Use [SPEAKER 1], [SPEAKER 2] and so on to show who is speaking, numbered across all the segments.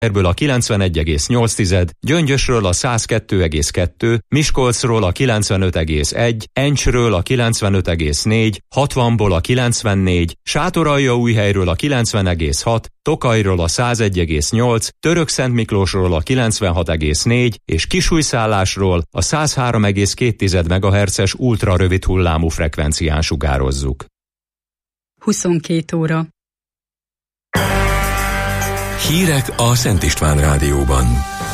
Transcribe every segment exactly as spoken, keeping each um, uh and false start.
[SPEAKER 1] ebből a kilencvenegy egész nyolc, Gyöngyösről a száz kettő egész kettő, Miskolcról a kilencvenöt egész egy, Encsről a kilencvenöt egész négy, hatvanból a kilencvennégy, Sátoraljaújhelyről a kilencven egész hat, Tokajról a száz egy egész nyolc, Törökszentmiklósról a kilencvenhat egész négy és Kisújszállásról a száz három egész két megahertzes ultrarövid hullámú frekvencián sugározzuk.
[SPEAKER 2] huszonkettő óra.
[SPEAKER 3] Hírek a Szent István Rádióban.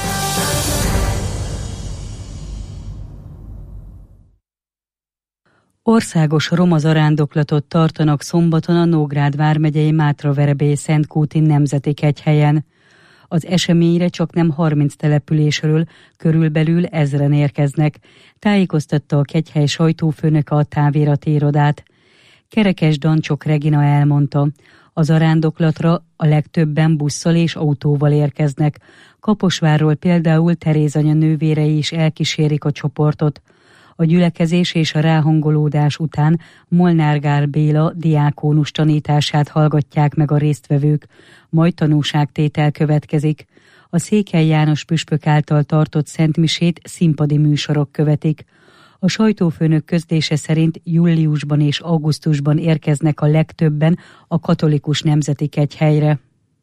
[SPEAKER 2] Országos roma zarándoklatot tartanak szombaton a Nógrád vármegyei Mátraverebély Szentkúti Nemzeti Kegyhelyen. Az eseményre csak nem harminc településről körülbelül ezren érkeznek, tájékoztatta a kegyhely sajtófőnöke a távirati irodát. Kerekes Dancsok Regina elmondta, a zarándoklatra a legtöbben busszal és autóval érkeznek. Kaposvárról például Teréz anya nővérei is elkísérik a csoportot. A gyülekezés és a ráhangolódás után Molnár Gál Béla diákónus tanítását hallgatják meg a résztvevők, majd tanúságtétel következik. A Székely János püspök által tartott szentmisét színpadi műsorok követik. A sajtófőnök közlése szerint júliusban és augusztusban érkeznek a legtöbben a katolikus nemzeti kegyhelyre.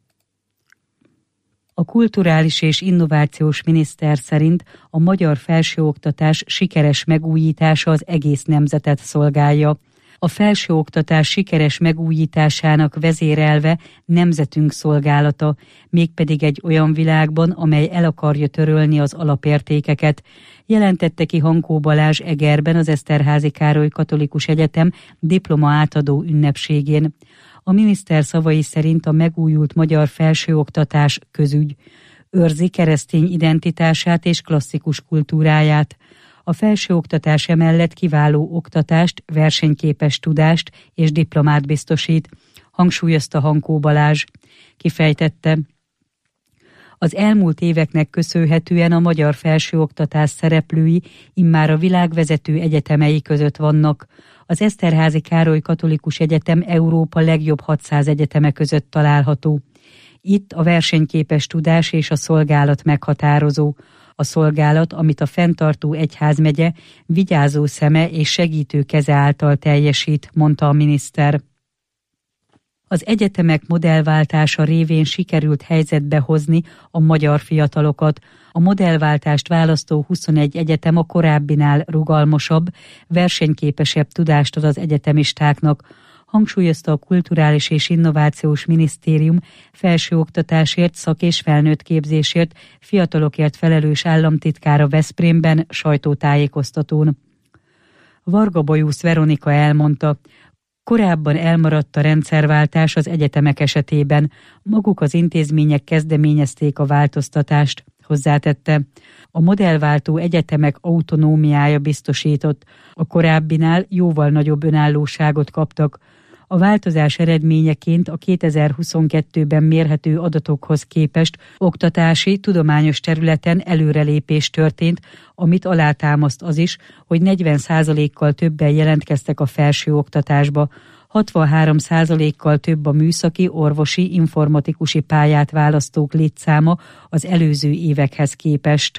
[SPEAKER 2] A kulturális és innovációs miniszter szerint a magyar felsőoktatás sikeres megújítása az egész nemzetet szolgálja. A felsőoktatás sikeres megújításának vezérelve nemzetünk szolgálata, mégpedig egy olyan világban, amely el akarja törölni az alapértékeket, jelentette ki Hankó Balázs Egerben az Eszterházy Károly Katolikus Egyetem diploma átadó ünnepségén. A miniszter szavai szerint a megújult magyar felsőoktatás közügy, őrzi keresztény identitását és klasszikus kultúráját. A felsőoktatás emellett kiváló oktatást, versenyképes tudást és diplomát biztosít, hangsúlyozta Hankó Balázs. Kifejtette, az elmúlt éveknek köszönhetően a magyar felsőoktatás szereplői immár a világ vezető egyetemei között vannak. Az Eszterházy Károly Katolikus Egyetem Európa legjobb hatszáz egyeteme között található. Itt a versenyképes tudás és a szolgálat meghatározó. A szolgálat, amit a fenntartó egyházmegye vigyázó szeme és segítő keze által teljesít, mondta a miniszter. Az egyetemek modellváltása révén sikerült helyzetbe hozni a magyar fiatalokat. A modellváltást választó huszonegy egyetem a korábbinál rugalmasabb, versenyképesebb tudást ad az egyetemistáknak, hangsúlyozta a Kulturális és Innovációs Minisztérium felsőoktatásért, szak- és felnőtt képzésért, fiatalokért felelős államtitkára Veszprémben sajtótájékoztatón. Varga Bajusz Veronika elmondta, korábban elmaradt a rendszerváltás az egyetemek esetében, maguk az intézmények kezdeményezték a változtatást, hozzátette. A modellváltó egyetemek autonómiája biztosított, a korábbinál jóval nagyobb önállóságot kaptak. A változás eredményeként a kétezer-huszonkettőben mérhető adatokhoz képest oktatási, tudományos területen előrelépés történt, amit alátámaszt az is, hogy negyven százalékkal többen jelentkeztek a felsőoktatásba, hatvanhárom százalékkal több a műszaki, orvosi, informatikusi pályát választók létszáma az előző évekhez képest.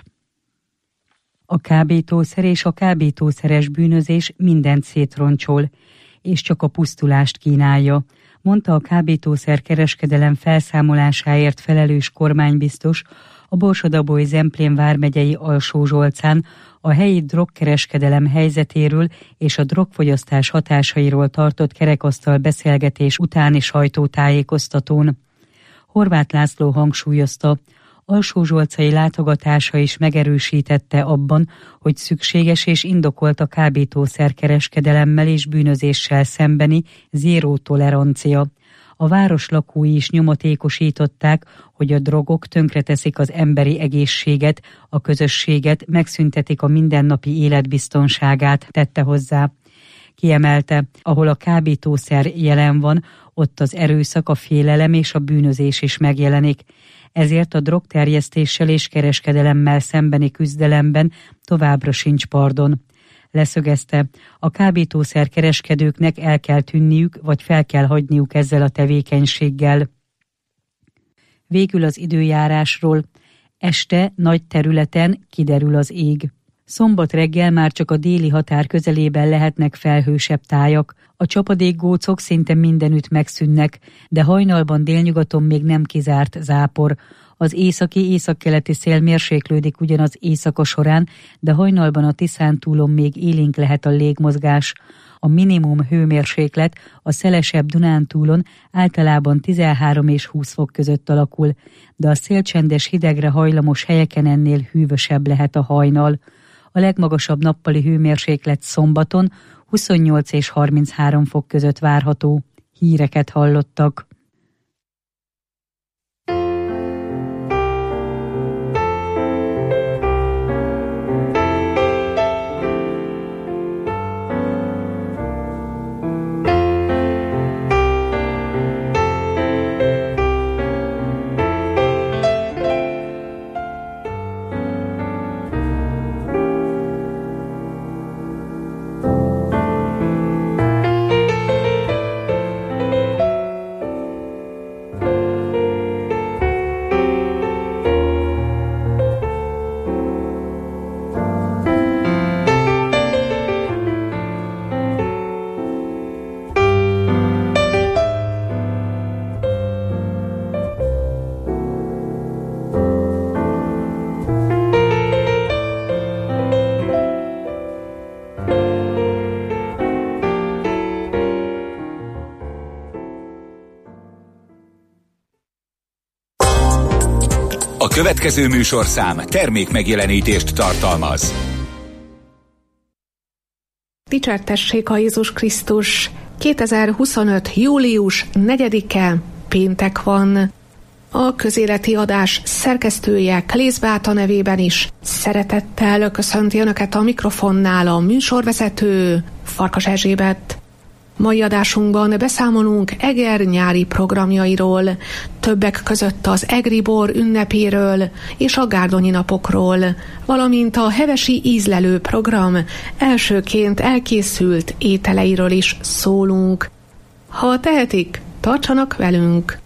[SPEAKER 2] A kábítószer és a kábítószeres bűnözés mindent szétroncsol, és csak a pusztulást kínálja, mondta a kábítószer kereskedelem felszámolásáért felelős kormánybiztos a Borsod-Abaúj-Zemplén vármegyei Alsó-Zsolcán a helyi drogkereskedelem helyzetéről és a drogfogyasztás hatásairól tartott kerekasztal beszélgetés utáni sajtótájékoztatón. Horváth László hangsúlyozta, Alsó-Zsolcai látogatása is megerősítette abban, hogy szükséges és indokolt a kábítószerkereskedelemmel és bűnözéssel szembeni zéró tolerancia. A város lakói is nyomatékosították, hogy a drogok tönkreteszik az emberi egészséget, a közösséget, megszüntetik a mindennapi élet biztonságát, tette hozzá. Kiemelte, ahol a kábítószer jelen van, ott az erőszak, a félelem és a bűnözés is megjelenik. Ezért a drogterjesztéssel és kereskedelemmel szembeni küzdelemben továbbra sincs pardon. Leszögezte, a kábítószer kereskedőknek el kell tűnniük, vagy fel kell hagyniuk ezzel a tevékenységgel. Végül az időjárásról. Este nagy területen kiderül az ég. Szombat reggel már csak a déli határ közelében lehetnek felhősebb tájak. A csapadékgócok szinte mindenütt megszűnnek, de hajnalban délnyugaton még nem kizárt zápor. Az északi-északkeleti szél mérséklődik ugyan az éjszaka során, de hajnalban a Tiszántúlon még élénk lehet a légmozgás. A minimum hőmérséklet a szelesebb Dunántúlon általában tizenhárom és húsz fok között alakul, de a szélcsendes hidegre hajlamos helyeken ennél hűvösebb lehet a hajnal. A legmagasabb nappali hőmérséklet szombaton huszonnyolc és harminchárom fok között várható. Híreket hallottak.
[SPEAKER 4] A következő műsorszám termék megjelenítést tartalmaz.
[SPEAKER 5] Dicsértessék a Jézus Krisztus! kétezer-huszonöt. július negyedike, péntek van. A közéleti adás szerkesztője Klész Beáta nevében is szeretettel köszönti Önöket a mikrofonnál a műsorvezető Farkas Erzsébet. Mai adásunkban beszámolunk Eger nyári programjairól, többek között az egri bor ünnepéről és a gárdonyi napokról, valamint a hevesi ízlelő program elsőként elkészült ételeiről is szólunk. Ha tehetik, tartsanak velünk!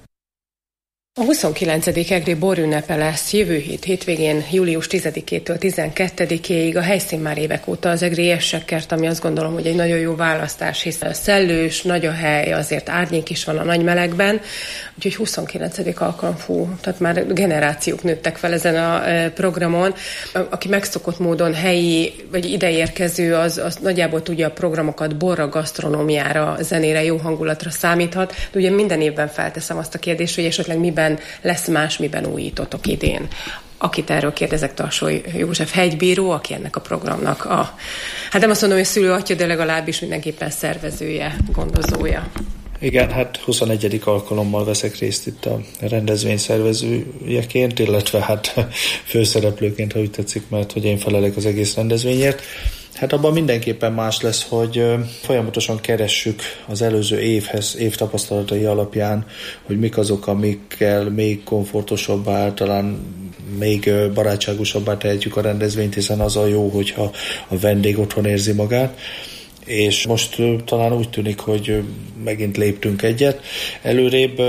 [SPEAKER 6] A huszonkilencedik egri borünnepe lesz jövő hét hétvégén, július tizedikétől tizenkettedikéig. A helyszín már évek óta az egri érsekkert, ami azt gondolom, hogy egy nagyon jó választás, hiszen szellős, nagy a hely, azért árnyék is van a nagy melegben, úgyhogy huszonkilencedik alkalom, fú, tehát már generációk nőttek fel ezen a programon. Aki megszokott módon helyi vagy ideérkező, az, az nagyjából tudja a programokat borra, gasztronómiára, zenére, jó hangulatra számíthat, de ugye minden évben felteszem azt a kérdést, hogy esetleg miben lesz más, miben újítotok idén. Akit erről kérdezek, Tarsó József hegybíró, aki ennek a programnak a, hát nem azt mondom, hogy szülőatya, de legalábbis mindenképpen szervezője, gondozója.
[SPEAKER 7] Igen, hát huszonegyedik alkalommal veszek részt itt a rendezvény szervezőjeként, illetve hát főszereplőként, ha úgy tetszik, mert hogy én felelek az egész rendezvényért. Hát abban mindenképpen más lesz, hogy folyamatosan keressük az előző évhez, év tapasztalatai alapján, hogy mik azok, amikkel még komfortosabbá, talán még barátságosabbá tehetjük a rendezvényt, hiszen az a jó, hogyha a vendég otthon érzi magát. És most talán úgy tűnik, hogy megint léptünk egyet. Előrébb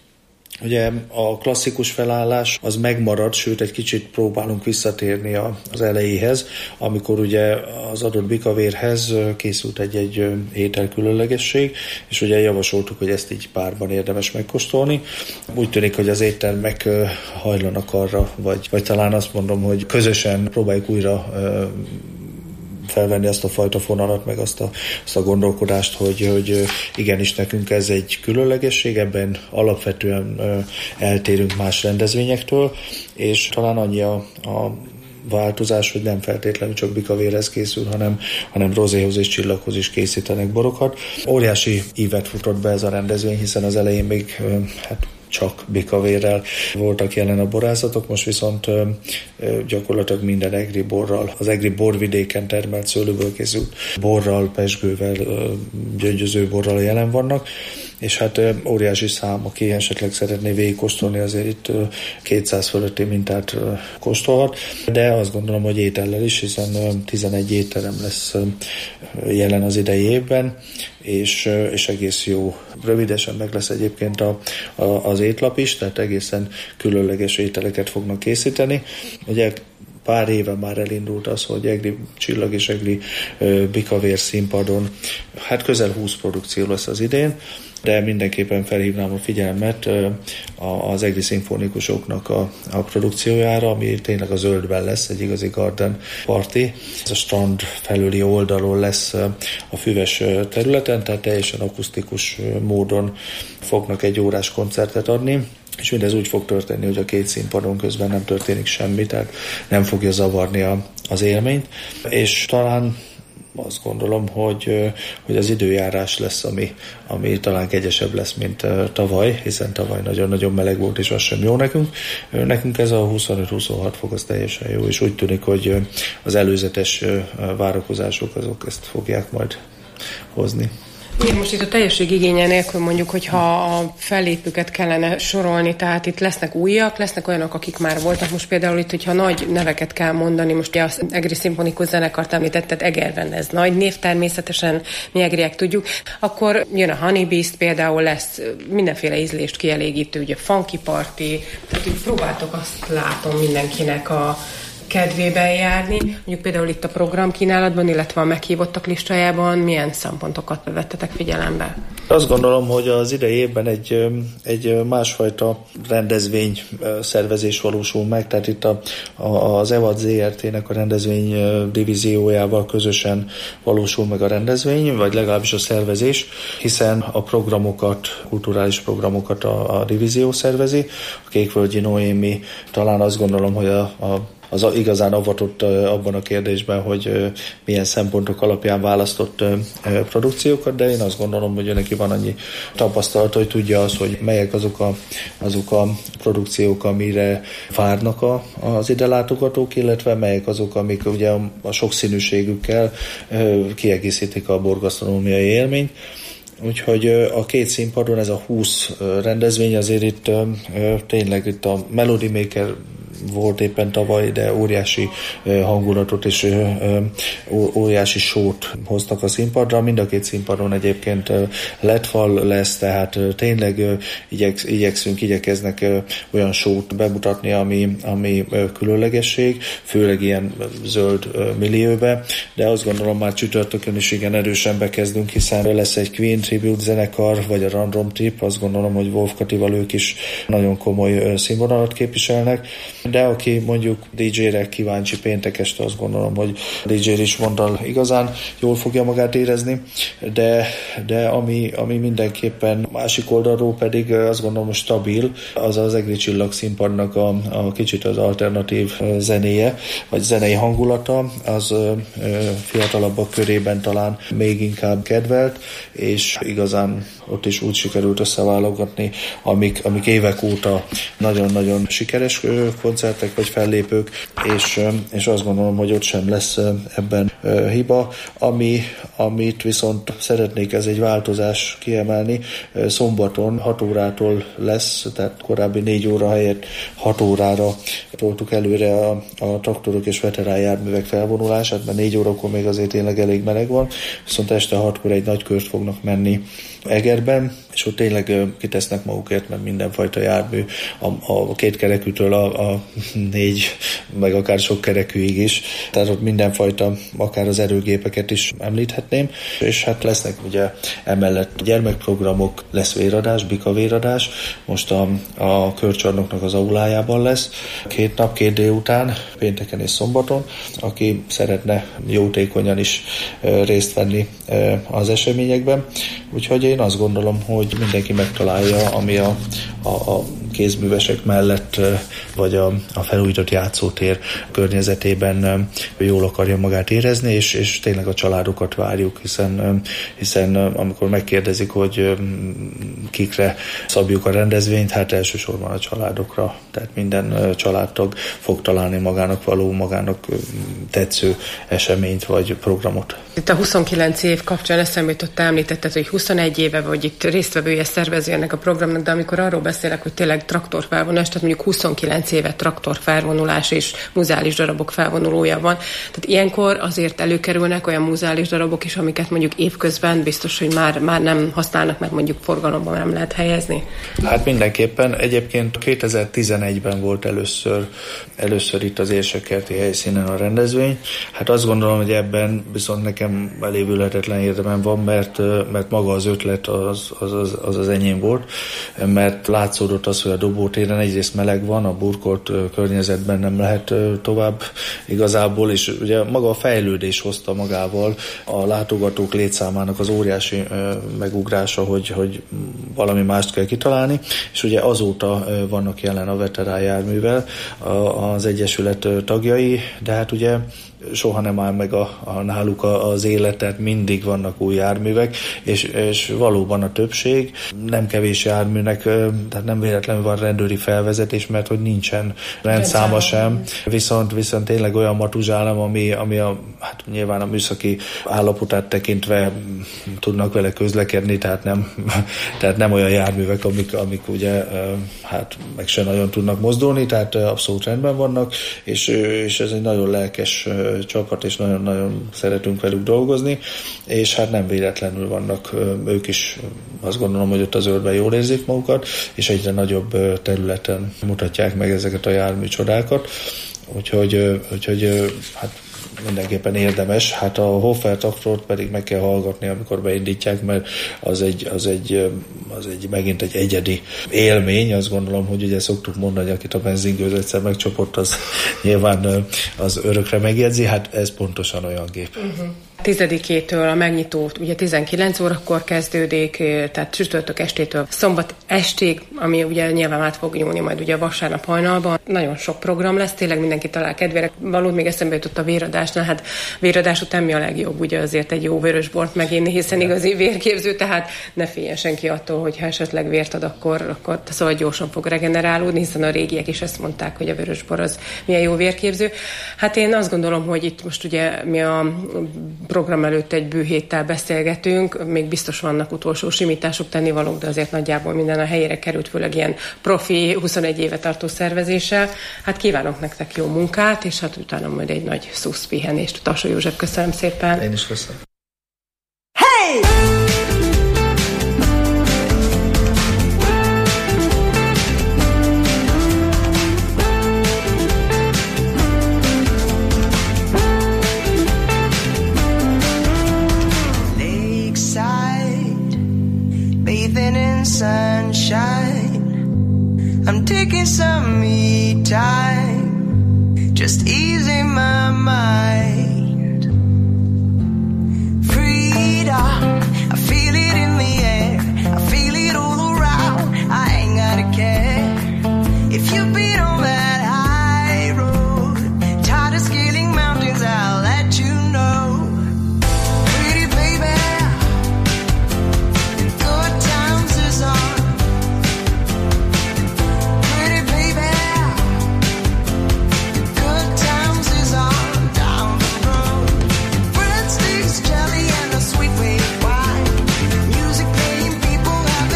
[SPEAKER 7] ugye a klasszikus felállás az megmarad, sőt egy kicsit próbálunk visszatérni az elejéhez, amikor ugye az adott bikavérhez készült egy-egy ételkülönlegesség, és ugye javasoltuk, hogy ezt így párban érdemes megkóstolni. Úgy tűnik, hogy az éttermek hajlanak arra, vagy, vagy talán azt mondom, hogy közösen próbáljuk újra felvenni azt a fajta fonalat, meg azt a, azt a gondolkodást, hogy, hogy igenis nekünk ez egy különlegesség, ebben alapvetően eltérünk más rendezvényektől, és talán annyi a, a változás, hogy nem feltétlenül csak bikavérhez készül, hanem, hanem rozéhoz és csillaghoz is készítenek borokat. Óriási ívet futott be ez a rendezvény, hiszen az elején még hát csak bikavérrel voltak jelen a borászatok, most viszont ö, ö, gyakorlatilag minden egri borral, az egri borvidéken termelt szőlőből készült borral, pezsgővel, ö, gyöngyöző borral jelen vannak, és hát óriási szám, aki esetleg szeretné végigkóstolni, azért itt kétszáz fölötti mintát kóstolhat, de azt gondolom, hogy étellel is, hiszen tizenegy étterem lesz jelen az idei évben, és, és egész jó. Rövidesen meg lesz egyébként a, a, az étlap is, tehát egészen különleges ételeket fognak készíteni. Ugye pár éve már elindult az, hogy Egri Csillag és Egri Bikavér színpadon, hát közel húsz produkció lesz az idén, de mindenképpen felhívnám a figyelmet az egri szimfonikusoknak a, a produkciójára, ami tényleg a zöldben lesz, egy igazi garden party. Ez a strand felüli oldalon lesz a füves területen, tehát teljesen akusztikus módon fognak egy órás koncertet adni, és mindez úgy fog történni, hogy a két színpadon közben nem történik semmi, tehát nem fogja zavarni a, az élményt, és talán azt gondolom, hogy, hogy az időjárás lesz, ami, ami talán kegyesebb lesz, mint tavaly, hiszen tavaly nagyon-nagyon meleg volt, és az sem jó nekünk. Nekünk ez a huszonöt-huszonhat fok az teljesen jó, és úgy tűnik, hogy az előzetes várakozások azok ezt fogják majd hozni.
[SPEAKER 6] Én most itt a teljesség igénye nélkül mondjuk, hogyha a fellépőket kellene sorolni, tehát itt lesznek újak, lesznek olyanok, akik már voltak. Most például itt, hogyha nagy neveket kell mondani, most ugye az Egri Szimfonikus Zenekart említetted, Egerben ez nagy név, természetesen mi egriek tudjuk, akkor jön a Honey Beast, például lesz mindenféle ízlést kielégítő, ugye funky party, tehát így próbáltok, azt látom mindenkinek a kedvében járni. Mondjuk például itt a programkínálatban, illetve a meghívottak listájában milyen szempontokat vettetek figyelembe?
[SPEAKER 7] Azt gondolom, hogy az idei évben egy, egy másfajta rendezvény szervezés valósul meg, tehát itt a, a, az EVAD zé er té-nek a rendezvény divíziójával közösen valósul meg a rendezvény, vagy legalábbis a szervezés, hiszen a programokat, kulturális programokat a, a divízió szervezi. A Kékvölgyi Noémi talán azt gondolom, hogy a, a az igazán avatott abban a kérdésben, hogy milyen szempontok alapján választott produkciókat, de én azt gondolom, hogy neki van annyi tapasztalata, hogy tudja az, hogy melyek azok a, azok a produkciók, amire várnak a, az ide látogatók, illetve melyek azok, amik ugye a sokszínűségükkel kiegészítik a borgasztronómiai élményt. Úgyhogy a két színpadon ez a húsz rendezvény, azért itt tényleg itt a Melody Maker volt éppen tavaly, de óriási hangulatot és óriási sót hoztak a színpadra. Mind a két színpadon egyébként ledfal lesz, tehát tényleg igyeksz, igyekszünk, igyekeznek olyan sót bemutatni, ami, ami különlegesség, főleg ilyen zöld millióbe, de azt gondolom már csütörtökön is igen erősen bekezdünk, hiszen lesz egy Queen Tribute zenekar, vagy a Random Trip, azt gondolom, hogy Wolf Katival ők is nagyon komoly színvonalat képviselnek, de aki mondjuk dé dzsére kíváncsi péntek este, azt gondolom, hogy dé dzsé Rismonddal igazán jól fogja magát érezni, de, de ami, ami mindenképpen másik oldalról pedig azt gondolom, hogy stabil, az az Egri Csillag színpadnak a, a kicsit az alternatív zenéje, vagy zenei hangulata, az fiatalabbak körében talán még inkább kedvelt, és igazán ott is úgy sikerült összeválogatni, amik, amik évek óta nagyon-nagyon sikeres koncertek vagy fellépők, és, és azt gondolom, hogy ott sem lesz ebben hiba. Ami, amit viszont szeretnék, ez egy változás kiemelni, szombaton hat órától lesz, tehát korábbi négy óra helyett hat órára toltuk előre a, a traktorok és veterán járművek felvonulását, mert négy órakor még azért tényleg elég meleg van, viszont este hatkor egy nagy kört fognak menni Egerben, és ott tényleg kitesznek magukért, mert mindenfajta jármű, a, a két kerekűtől a, a négy, meg akár sok kerekűig is, tehát ott mindenfajta, akár az erőgépeket is említhetném, és hát lesznek ugye emellett gyermekprogramok, lesz véradás, bikavéradás, most a, a körcsarnoknak az aulájában lesz, két nap, két délután, pénteken és szombaton, aki szeretne jótékonyan is részt venni az eseményekben, úgyhogy én azt gondolom, hogy mindenki megtalálja, ami a, a, a kézművesek mellett, vagy a, a felújított játszótér környezetében jól akarja magát érezni, és, és tényleg a családokat várjuk, hiszen, hiszen amikor megkérdezik, hogy kikre szabjuk a rendezvényt, hát elsősorban a családokra, tehát minden családtag fog találni magának való, magának tetsző eseményt vagy programot.
[SPEAKER 6] Itt a huszonkilenc év kapcsán eszembe jutott, említetted, hogy huszonegy éve vagy itt résztvevője, szervező ennek a programnak, de amikor arról beszélek, hogy tényleg traktorfelvonulás, tehát mondjuk huszonkilenc éve traktorfelvonulás és muzeális darabok felvonulója van. Tehát ilyenkor azért előkerülnek olyan muzeális darabok is, amiket mondjuk évközben biztos, hogy már, már nem használnak, mert mondjuk forgalomban nem lehet helyezni.
[SPEAKER 7] Hát mindenképpen. Egyébként kétezer-tizenegyben volt először, először itt az Érsekkerti helyszínen a rendezvény. Hát azt gondolom, hogy ebben viszont nekem elévülhetetlen érdemem van, mert, mert maga az ötlet az az, az, az az enyém volt, mert látszódott az, hogy a dobótéren egyrészt meleg van, a burkolt környezetben nem lehet tovább igazából, és ugye maga a fejlődés hozta magával a látogatók létszámának az óriási megugrása, hogy, hogy valami mást kell kitalálni, és ugye azóta vannak jelen a veterán járművel az Egyesület tagjai, de hát ugye soha nem áll meg a, a náluk az élet, tehát mindig vannak új járművek, és, és valóban a többség, nem kevés járműnek, tehát nem véletlenül van rendőri felvezetés, mert hogy nincsen rendszáma sem, viszont, viszont tényleg olyan matuzsállam, ami, ami a, hát nyilván a műszaki állapotát tekintve tudnak vele közlekedni, tehát nem, tehát nem olyan járművek, amik, amik ugye hát meg se nagyon tudnak mozdulni, tehát abszolút rendben vannak, és, és ez egy nagyon lelkes csapat, és nagyon-nagyon szeretünk velük dolgozni, és hát nem véletlenül vannak ők is, azt gondolom, hogy ott az Ördben jól érzik magukat, és egyre nagyobb területen mutatják meg ezeket a jármű csodákat, úgyhogy, úgyhogy hát mindenképpen érdemes. Hát a Hofer traktort pedig meg kell hallgatni, amikor beindítják, mert az egy, az egy, az egy megint egy egyedi élmény. Azt gondolom, hogy ugye szoktuk mondani, hogy akit a benzingőz egyszer megcsapott, az nyilván az örökre megjegyzi. Hát ez pontosan olyan gép. Uh-huh.
[SPEAKER 6] Tizedikétől a megnyitó ugye tizenkilenc órakor kezdődik, tehát csütörtök estétől szombat estig, ami ugye nyilván át fog nyúlni majd ugye a vasárnap hajnalban. Nagyon sok program lesz, tényleg mindenki talál kedvére. Valód még eszembe jutott a véradásnál, hát véradás után mi a legjobb, ugye azért egy jó vörösbort meginni, hiszen igazi vérképző, tehát ne féljen senki attól, hogy ha esetleg vért ad, akkor, akkor szóval gyorsan fog regenerálódni, hiszen a régiek is ezt mondták, hogy a vörösbor az milyen jó vérképző. Hát én azt gondolom, hogy itt most ugye mi a program előtt egy bő héttel beszélgetünk, még biztos vannak utolsó simítások, tennivalók, de azért nagyjából minden a helyére került, főleg ilyen profi, huszonegy éve tartó szervezéssel. Hát kívánok nektek jó munkát, és hát utána majd egy nagy szusz pihenést. Tasó József, köszönöm szépen.
[SPEAKER 7] Én is köszönöm.
[SPEAKER 8] Hey! Bathing in sunshine, I'm taking some me time, just easing my mind. Freedom, I feel it in the air, I feel it all around, I ain't gotta care. If you've been on that high road, tired of scaling mountains, I'll let you know. Jelly and a sweet wave wine, music playing, people have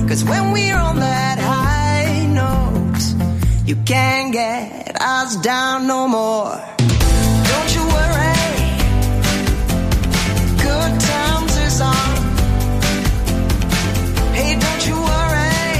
[SPEAKER 8] 'Cause when we're on that high note, you can't get us down no more. Don't you worry, good times is on. Hey, don't you worry,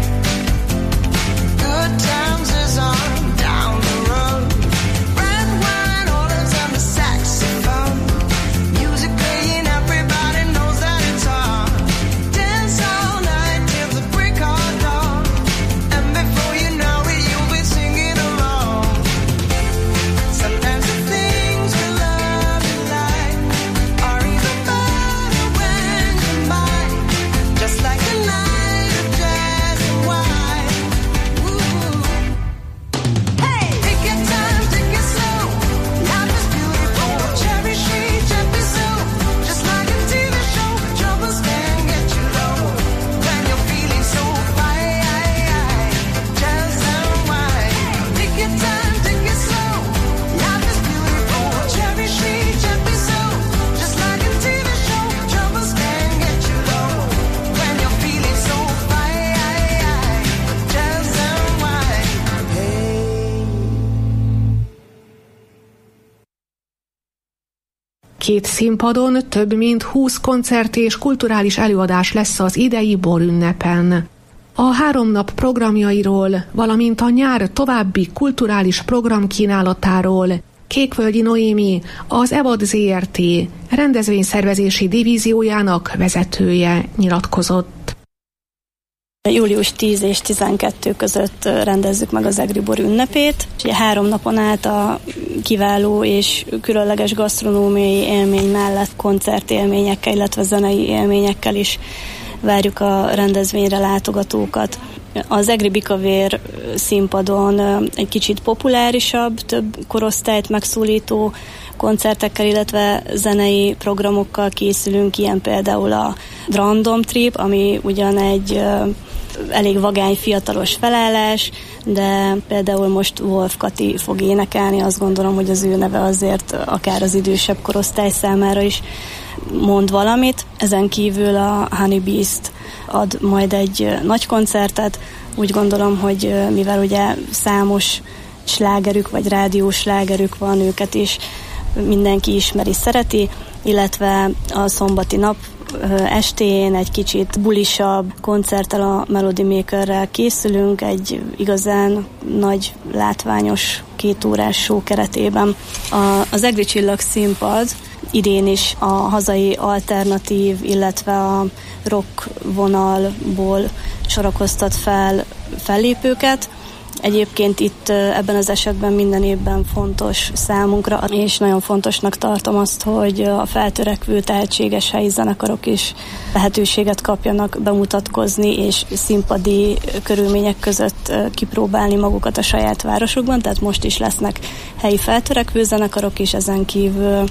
[SPEAKER 8] good times is on. Down the road, red wine, olives and the saxophone, music playing, everybody knows that it's on. Dance all night till the break of dawn, and before you know it, you'll be singing along. Sometimes the things we love in life are even better when combined, just like a night of jazz and wine. Ooh. Hey, take your time, take it slow. Life is beautiful. Cherish each episode, just like a T V show. Troubles can get you low when you're feeling so fine. Jazz and wine. Take your time, take it slow. Life is beautiful. Cherish each episode, just like a T V show. Troubles can get you low when you're feeling so fine. Jazz and wine. Hey.
[SPEAKER 5] Két színpadon több mint húsz koncert és kulturális előadás lesz az idei borünnepen. A három nap programjairól, valamint a nyár további kulturális programkínálatáról Kékvölgyi Noémi, az EVAD zé er té rendezvényszervezési divíziójának vezetője nyilatkozott.
[SPEAKER 9] július tíz és tizenkettő között rendezzük meg az Egri Bor ünnepét. Ugye három napon át a kiváló és különleges gasztronómiai élmény mellett koncertélményekkel, illetve zenei élményekkel is várjuk a rendezvényre látogatókat. Az Egri Bikavér színpadon egy kicsit populárisabb, több korosztályt megszólító koncertekkel, illetve zenei programokkal készülünk, ilyen például a Random Trip, ami ugyan egy elég vagány fiatalos felállás, de például most Wolf Kati fog énekelni, azt gondolom, hogy az ő neve azért akár az idősebb korosztály számára is mond valamit. Ezen kívül a Honey Beast ad majd egy nagy koncertet. Úgy gondolom, hogy mivel ugye számos slágerük vagy rádiós slágerük van, őket is mindenki ismeri, szereti, illetve a szombati nap estén egy kicsit bulisabb koncerttel, a Melody Makerrel készülünk, egy igazán nagy, látványos kétórás show keretében. A, az Egri Csillag színpad idén is a hazai alternatív, illetve a rock vonalból sorakoztat fel fellépőket. Egyébként itt ebben az esetben minden évben fontos számunkra, és nagyon fontosnak tartom azt, hogy a feltörekvő tehetséges helyi zenekarok is lehetőséget kapjanak bemutatkozni, és színpadi körülmények között kipróbálni magukat a saját városukban, tehát most is lesznek helyi feltörekvő zenekarok is, ezen kívül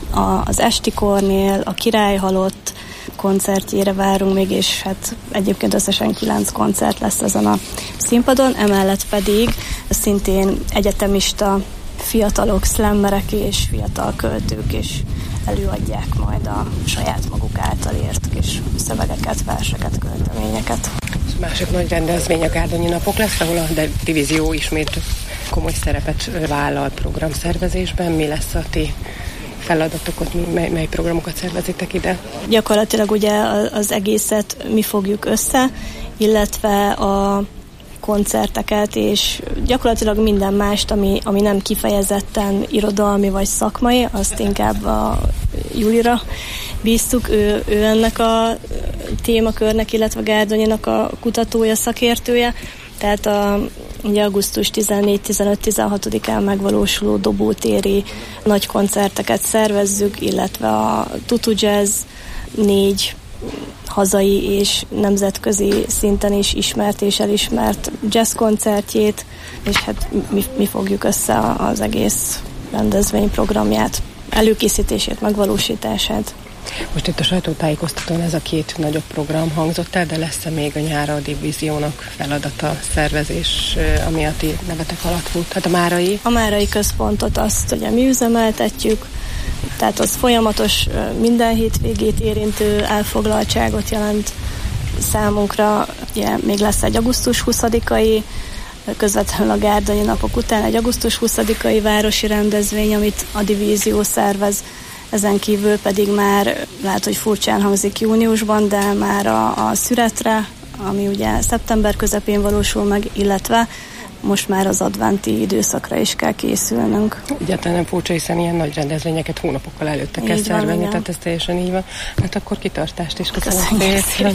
[SPEAKER 9] az Esti Kornél, a Király halott koncertjére várunk még, és hát egyébként összesen kilenc koncert lesz ezen a színpadon, emellett pedig szintén egyetemista fiatalok, slammerek és fiatal költők is előadják majd a saját maguk által írt kis szövegeket, verseket, költeményeket.
[SPEAKER 6] Másik nagy rendezvény a Gárdonyi napok lesz, ahol a divízió ismét komoly szerepet vállal programszervezésben. Mi lesz a ti feladatokat, mely, mely programokat szervezitek ide?
[SPEAKER 9] Gyakorlatilag ugye az egészet mi fogjuk össze, illetve a koncerteket, és gyakorlatilag minden mást, ami, ami nem kifejezetten irodalmi vagy szakmai, azt inkább a Julira bíztuk, ő, ő ennek a témakörnek, illetve Gárdonyinak a kutatója, szakértője. Tehát a, ugye augusztus tizennégy, tizenöt, tizenhatodikán megvalósuló dobótéri nagy koncerteket szervezzük, illetve a Tutu Jazz négy hazai és nemzetközi szinten is ismert és elismert jazz koncertjét, és hát mi, mi fogjuk össze az egész rendezvény programját, előkészítését, megvalósítását.
[SPEAKER 6] Most itt a sajtótájékoztatón ez a két nagyobb program hangzott el, de lesz-e még a nyára a divíziónak feladata, szervezés, ami a ti nevetek alatt fut? Hát a Márai?
[SPEAKER 9] A Márai központot azt ugye mi üzemeltetjük, tehát az folyamatos, minden hétvégét érintő elfoglaltságot jelent, számunkra ugye, még lesz egy augusztus huszadikai, közvetlenül a gárdonyi napok után egy augusztus huszadikai városi rendezvény, amit a divízió szervez. Ezen kívül pedig már, lehet, hogy furcsán hangzik júniusban, de már a, a szüretre, ami ugye szeptember közepén valósul meg, illetve most már az adventi időszakra is kell készülnünk.
[SPEAKER 6] Egyáltalán nem furcsa, hiszen ilyen nagy rendezvényeket hónapokkal előtte kell szervezni, tehát ez teljesen így van. Hát akkor kitartást is köszönöm szépen.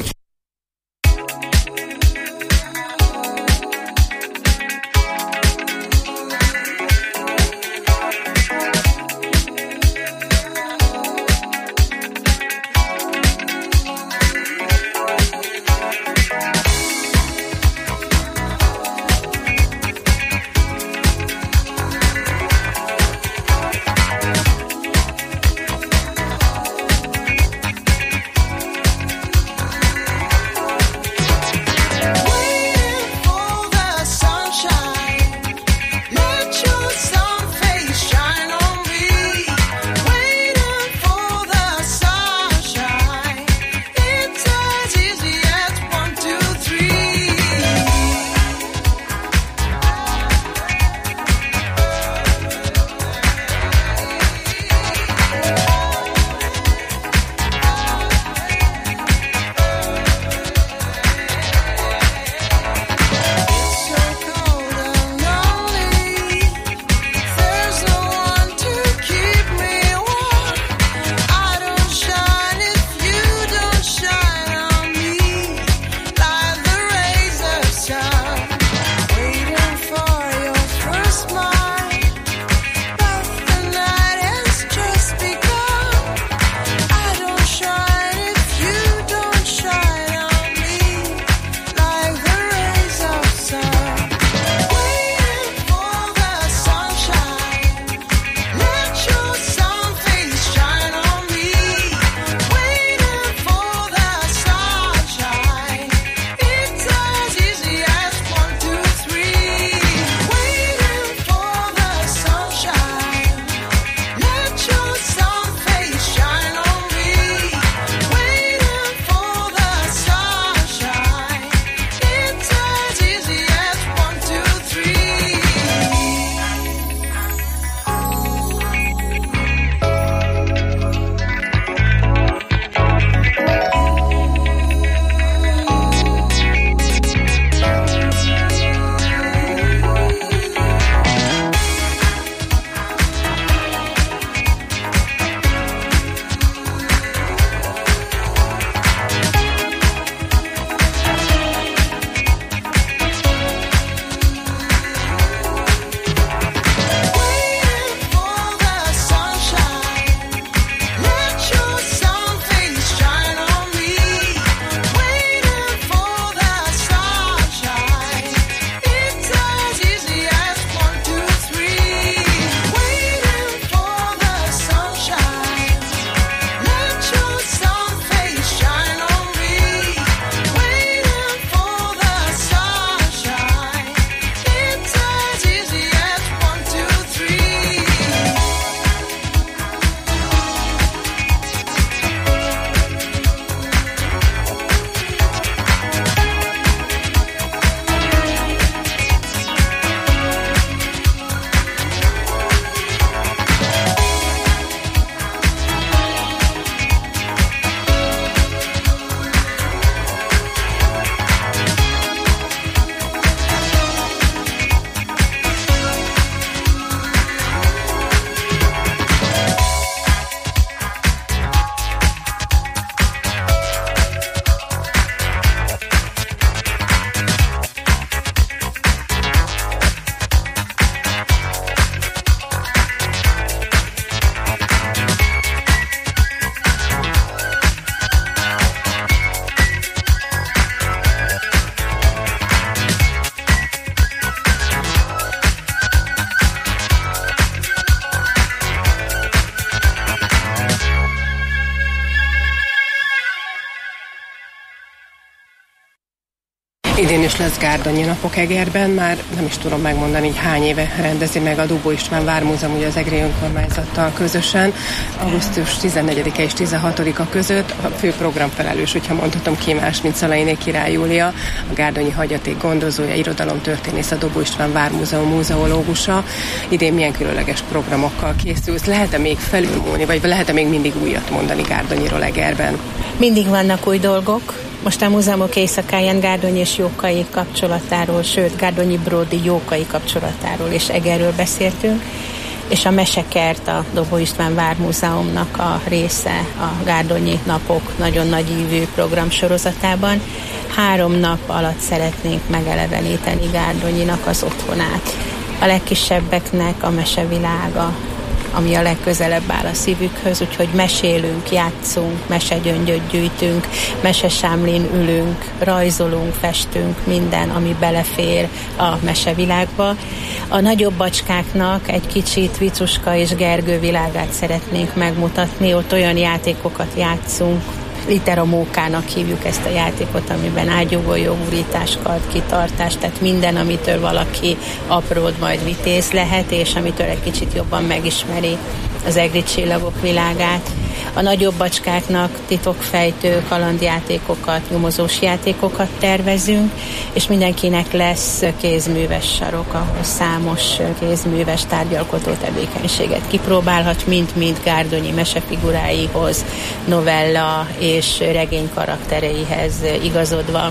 [SPEAKER 6] Idén is lesz Gárdonyi napok Egerben, már nem is tudom megmondani, hogy hány éve rendezi meg a Dóbó István Vármúzeum, ugye az egri önkormányzattal közösen. Augusztus tizennegyedike és tizenhatodika között a fő programfelelős, hogyha mondhatom ki más, mint Szalainé Király Júlia, a Gárdonyi hagyaték gondozója, irodalomtörténész, a Dóbó István Vármúzeum múzeológusa. Idén milyen különleges programokkal készülsz? Lehet-e még felülmúlni, vagy lehet-e még mindig újat mondani Gárdonyiról Egerben?
[SPEAKER 10] Mindig vannak új dolgok. Most a múzeumok éjszakáján Gárdonyi és Jókai kapcsolatáról, sőt Gárdonyi Bródi Jókai kapcsolatáról és Egerről beszéltünk, és a Mesekert, a Dóbó István Vármúzeumnak a része a Gárdonyi napok nagyon nagy ívű programsorozatában. Három nap alatt szeretnénk megeleveníteni Gárdonyinak az otthonát. A legkisebbeknek a mesevilága, ami a legközelebb áll a szívükhöz, úgyhogy mesélünk, játszunk, mesegyöngyöt gyűjtünk, mesesámlin ülünk, rajzolunk, festünk, minden, ami belefér a mesevilágba. A nagyobb bacskáknak egy kicsit Vicuska és Gergő világát szeretnénk megmutatni, ott olyan játékokat játszunk, literamókának hívjuk ezt a játékot, amiben ágyúgolyó, úrítás, kard, kitartás, tehát minden, amitől valaki apród majd vitéz lehet, és amitől egy kicsit jobban megismeri az egri csillagok világát. A nagyobb bacskáknak titokfejtő kalandjátékokat, nyomozós játékokat tervezünk, és mindenkinek lesz kézműves sarok, ahol számos kézműves tárgyalkotó tevékenységet kipróbálhat, mint-mint Gárdonyi mesefiguráihoz, novella és regény karaktereihez igazodva.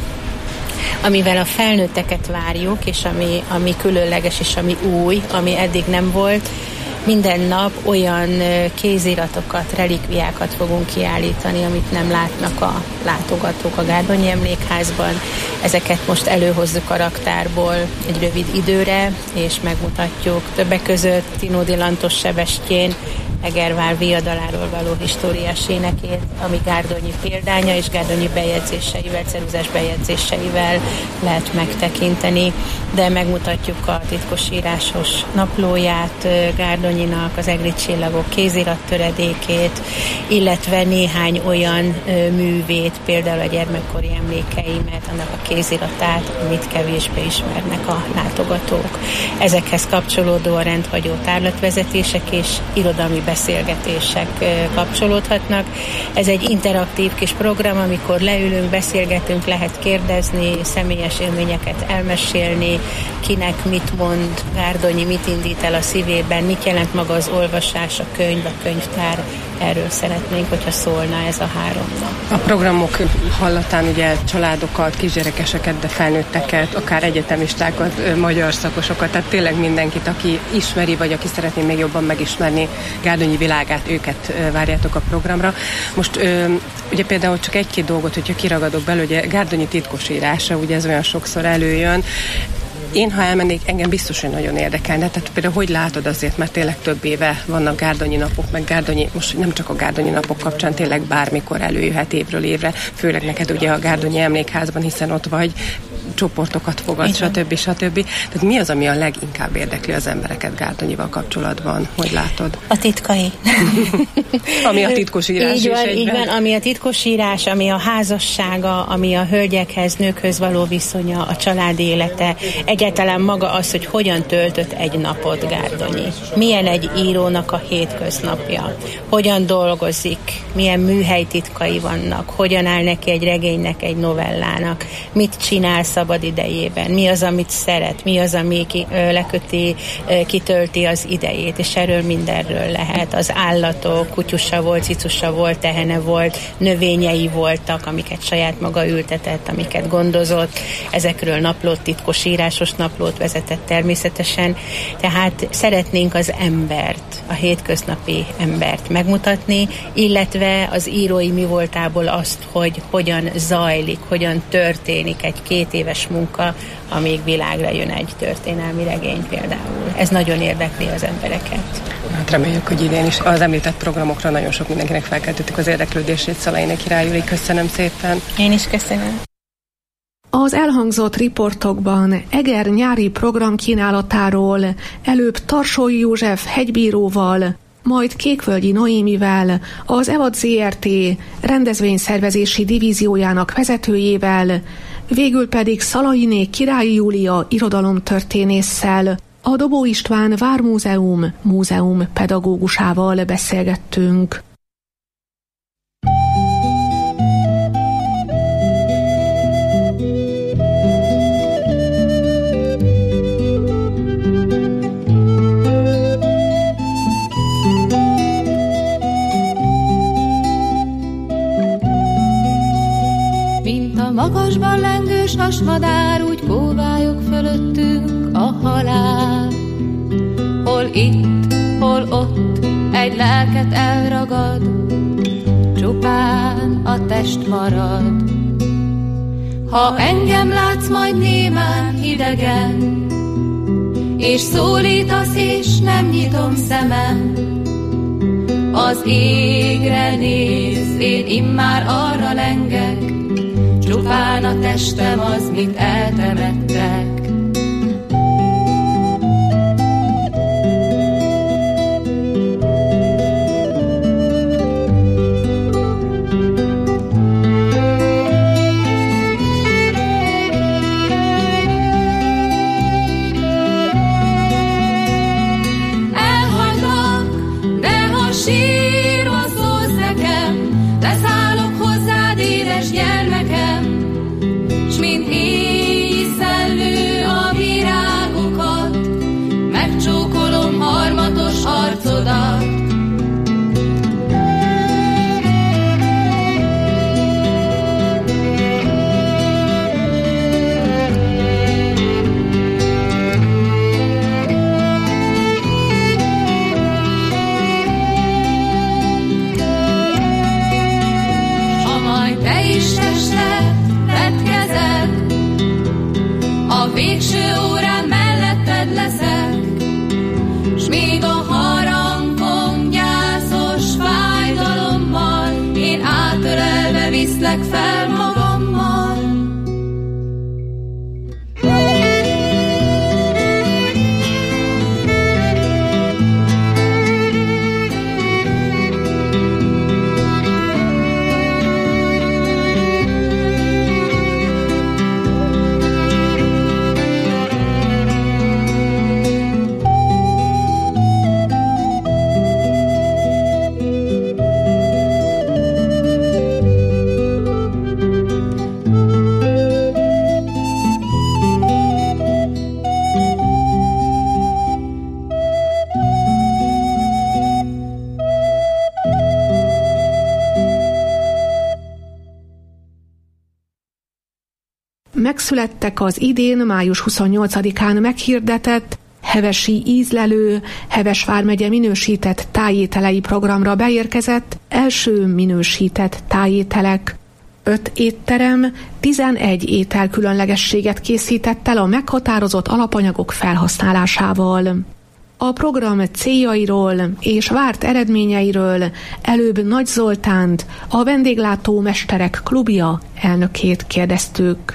[SPEAKER 10] Amivel a felnőtteket várjuk, és ami, ami különleges, és ami új, ami eddig nem volt, minden nap olyan kéziratokat, relikviákat fogunk kiállítani, amit nem látnak a látogatók a Gárdonyi Emlékházban. Ezeket most előhozzuk a raktárból egy rövid időre, és megmutatjuk. Többek között Tinódi Lantos Sebestyén Egervár viadaláról való históriás énekét, ami Gárdonyi példánya, és Gárdonyi bejegyzéseivel, ceruzás bejegyzéseivel lehet megtekinteni, de megmutatjuk a titkosírásos naplóját Gárdonyinak, az egri csillagok kézirattöredékét, illetve néhány olyan művét, például a gyermekkori emlékeimet, annak a kéziratát, amit kevésbé ismernek a látogatók. Ezekhez kapcsolódó a rendhagyó tárlatvezetések és irodalmi beszélgetések kapcsolódhatnak. Ez egy interaktív kis program, amikor leülünk, beszélgetünk, lehet kérdezni, személyes élményeket elmesélni, kinek mit mond Gárdonyi, mit indít el a szívében, mit jelent maga az olvasás, a könyv, a könyvtár. Erről szeretnénk, hogyha szólna ez a három nap.
[SPEAKER 6] A programok hallatán ugye családokat, kisgyerekeseket, de felnőtteket, akár egyetemistákat, magyar szakosokat, tehát tényleg mindenkit, aki ismeri, vagy aki szeretné még jobban megismerni Gárdonyi világát, őket várjátok a programra. Most ugye például csak egy-két dolgot, hogyha kiragadok belőle, ugye Gárdonyi titkosírása, ugye ez olyan sokszor előjön. Én, ha elmennék, engem biztos, hogy nagyon érdekelne. Tehát például hogy látod azért, mert tényleg több éve vannak Gárdonyi napok, meg Gárdonyi, most nem csak a Gárdonyi napok kapcsán, tényleg bármikor előjöhet évről évre, főleg neked ugye a Gárdonyi Emlékházban, hiszen ott vagy, csoportokat fogad, stb. stb. Tehát mi az, ami a leginkább érdekli az embereket Gárdonyival kapcsolatban? Hogy látod?
[SPEAKER 10] A titkai.
[SPEAKER 6] Ami a titkosírás
[SPEAKER 10] így van,
[SPEAKER 6] is
[SPEAKER 10] így van, ami a titkosírás, ami a házassága, ami a hölgyekhez, nőkhöz való viszonya, a családi élete, egyáltalán maga az, hogy hogyan töltött egy napot Gárdonyi. Milyen egy írónak a hétköznapja, hogyan dolgozik, milyen műhely titkai vannak, hogyan áll neki egy regénynek, egy novellának, mit csinál szabad idejében, mi az, amit szeret, mi az, ami ki, ö, leköti, ö, kitölti az idejét, és erről mindenről lehet. Az állatok, kutyusa volt, cicusa volt, tehene volt, növényei voltak, amiket saját maga ültetett, amiket gondozott, ezekről naplót, titkosírásos naplót vezetett természetesen. Tehát szeretnénk az embert, a hétköznapi embert megmutatni, illetve az írói mi voltából azt, hogy hogyan zajlik, hogyan történik egy két éves munka, amíg világra jön egy történelmi regény például. Ez nagyon érdekli az embereket.
[SPEAKER 6] Hát reméljük, hogy idén is az említett programokra nagyon sok mindenkinek felkeltettük az érdeklődését. Szalainé Király Júli, köszönöm szépen.
[SPEAKER 10] Én is köszönöm.
[SPEAKER 5] Az elhangzott riportokban Eger nyári programkínálatáról előbb Tarsói József hegybíróval, majd Kékvölgyi Noémivel, az EVAD zé er té rendezvényszervezési divíziójának vezetőjével, végül pedig Szalainé Királyi Júlia irodalomtörténésszel, a Dobó István Vármúzeum múzeum pedagógusával beszélgettünk.
[SPEAKER 11] Magasban lengős hasmadár, úgy kóvályog fölöttünk a halál. Hol itt, hol ott, egy lelket elragad, csupán a test marad. Ha engem látsz majd némán hidegen, és szólítasz, és nem nyitom szemem, az égre néz, én immár arra lengek, csupán a testem az, mit eltemettek. Elhagylak, de ha sírva szólsz nekem, leszállok hozzád, édes gyermekem, s mint éj szellő a virágokat, megcsókolom harmatos arcodat. Ha majd te is tested, retkezed, a végső órán melletted leszek, s még a harangom gyászos fájdalommal, én átölelve viszlek fel magammal.
[SPEAKER 5] Megszülettek az idén, május huszonnyolcadikán meghirdetett hevesi ízlelő, Heves vármegye minősített tájételei programra beérkezett első minősített tájételek. Öt étterem tizenegy ételkülönlegességet készített el a meghatározott alapanyagok felhasználásával. A program céljairól és várt eredményeiről előbb Nagy Zoltánt, a Vendéglátó Mesterek Klubja elnökét kérdeztük.